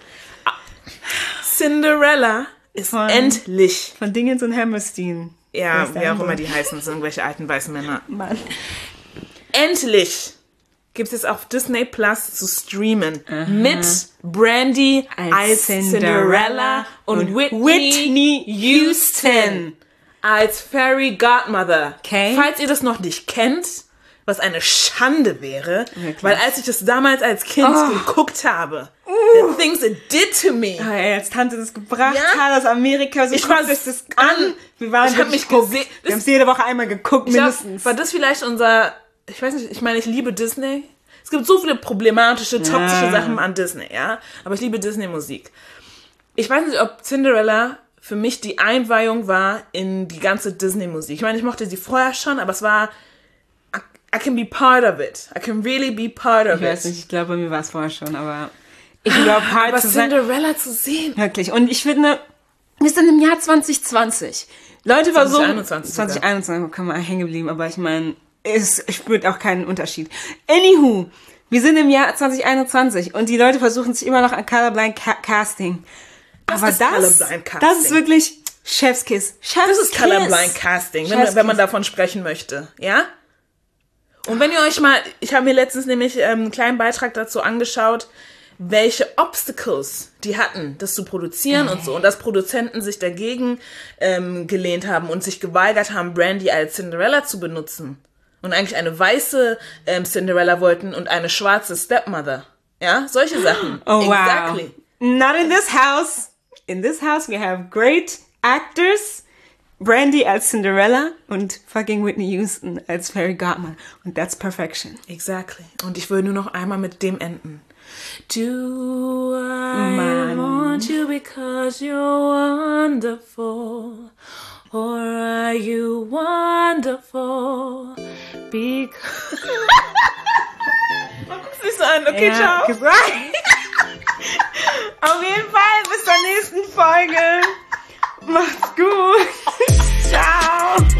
Cinderella ist endlich. Von Dingens und Hammerstein. Ja, wie auch immer die heißen, sind irgendwelche alten weißen Männer. Mann. Endlich gibt es jetzt auf Disney Plus zu streamen. Mit Brandy als Cinderella und Whitney Houston als Fairy Godmother. Okay. Falls ihr das noch nicht kennt, was eine Schande wäre, weil als ich das damals als Kind geguckt habe, the things it did to me. Als Tante das gebracht hat aus Amerika, so ich war das an. Ich habe mich gesehen. Wir haben es jede Woche einmal geguckt, mindestens. War das vielleicht ich weiß nicht, ich meine, ich liebe Disney. Es gibt so viele problematische, toxische Sachen an Disney, ja. Aber ich liebe Disney-Musik. Ich weiß nicht, ob Cinderella für mich die Einweihung war in die ganze Disney-Musik. Ich meine, ich mochte sie vorher schon, aber es war I can be part of it. I can really be part of it. Ich weiß nicht, ich glaube, bei mir war es vorher schon, aber ich glaube, aber Cinderella zu sehen. Wirklich. Und ich finde, wir sind im Jahr 2020. Leute versuchen... 2021 kann man hängen geblieben, aber ich meine, es spürt auch keinen Unterschied. Anywho, wir sind im Jahr 2021 und die Leute versuchen sich immer noch an Colorblind Casting. Aber das ist wirklich Chefskiss. Das ist Colorblind Casting, wenn man davon sprechen möchte. Ja? Und wenn ihr euch mal, ich habe mir letztens nämlich einen kleinen Beitrag dazu angeschaut, welche Obstacles die hatten, das zu produzieren und so. Und dass Produzenten sich dagegen gelehnt haben und sich geweigert haben, Brandy als Cinderella zu benutzen. Und eigentlich eine weiße Cinderella wollten und eine schwarze Stepmother. Ja, solche Sachen. Oh, exactly. Wow. Not in this house. In this house we have great actors Brandy als Cinderella und fucking Whitney Houston als Fairy Godmother. Und that's perfection. Exactly. Und ich will nur noch einmal mit dem enden. Do I want you because you're wonderful? Or are you wonderful? Because... Siehst du an? Okay, ciao. Auf jeden Fall, bis zur nächsten Folge. Macht's gut. Ciao.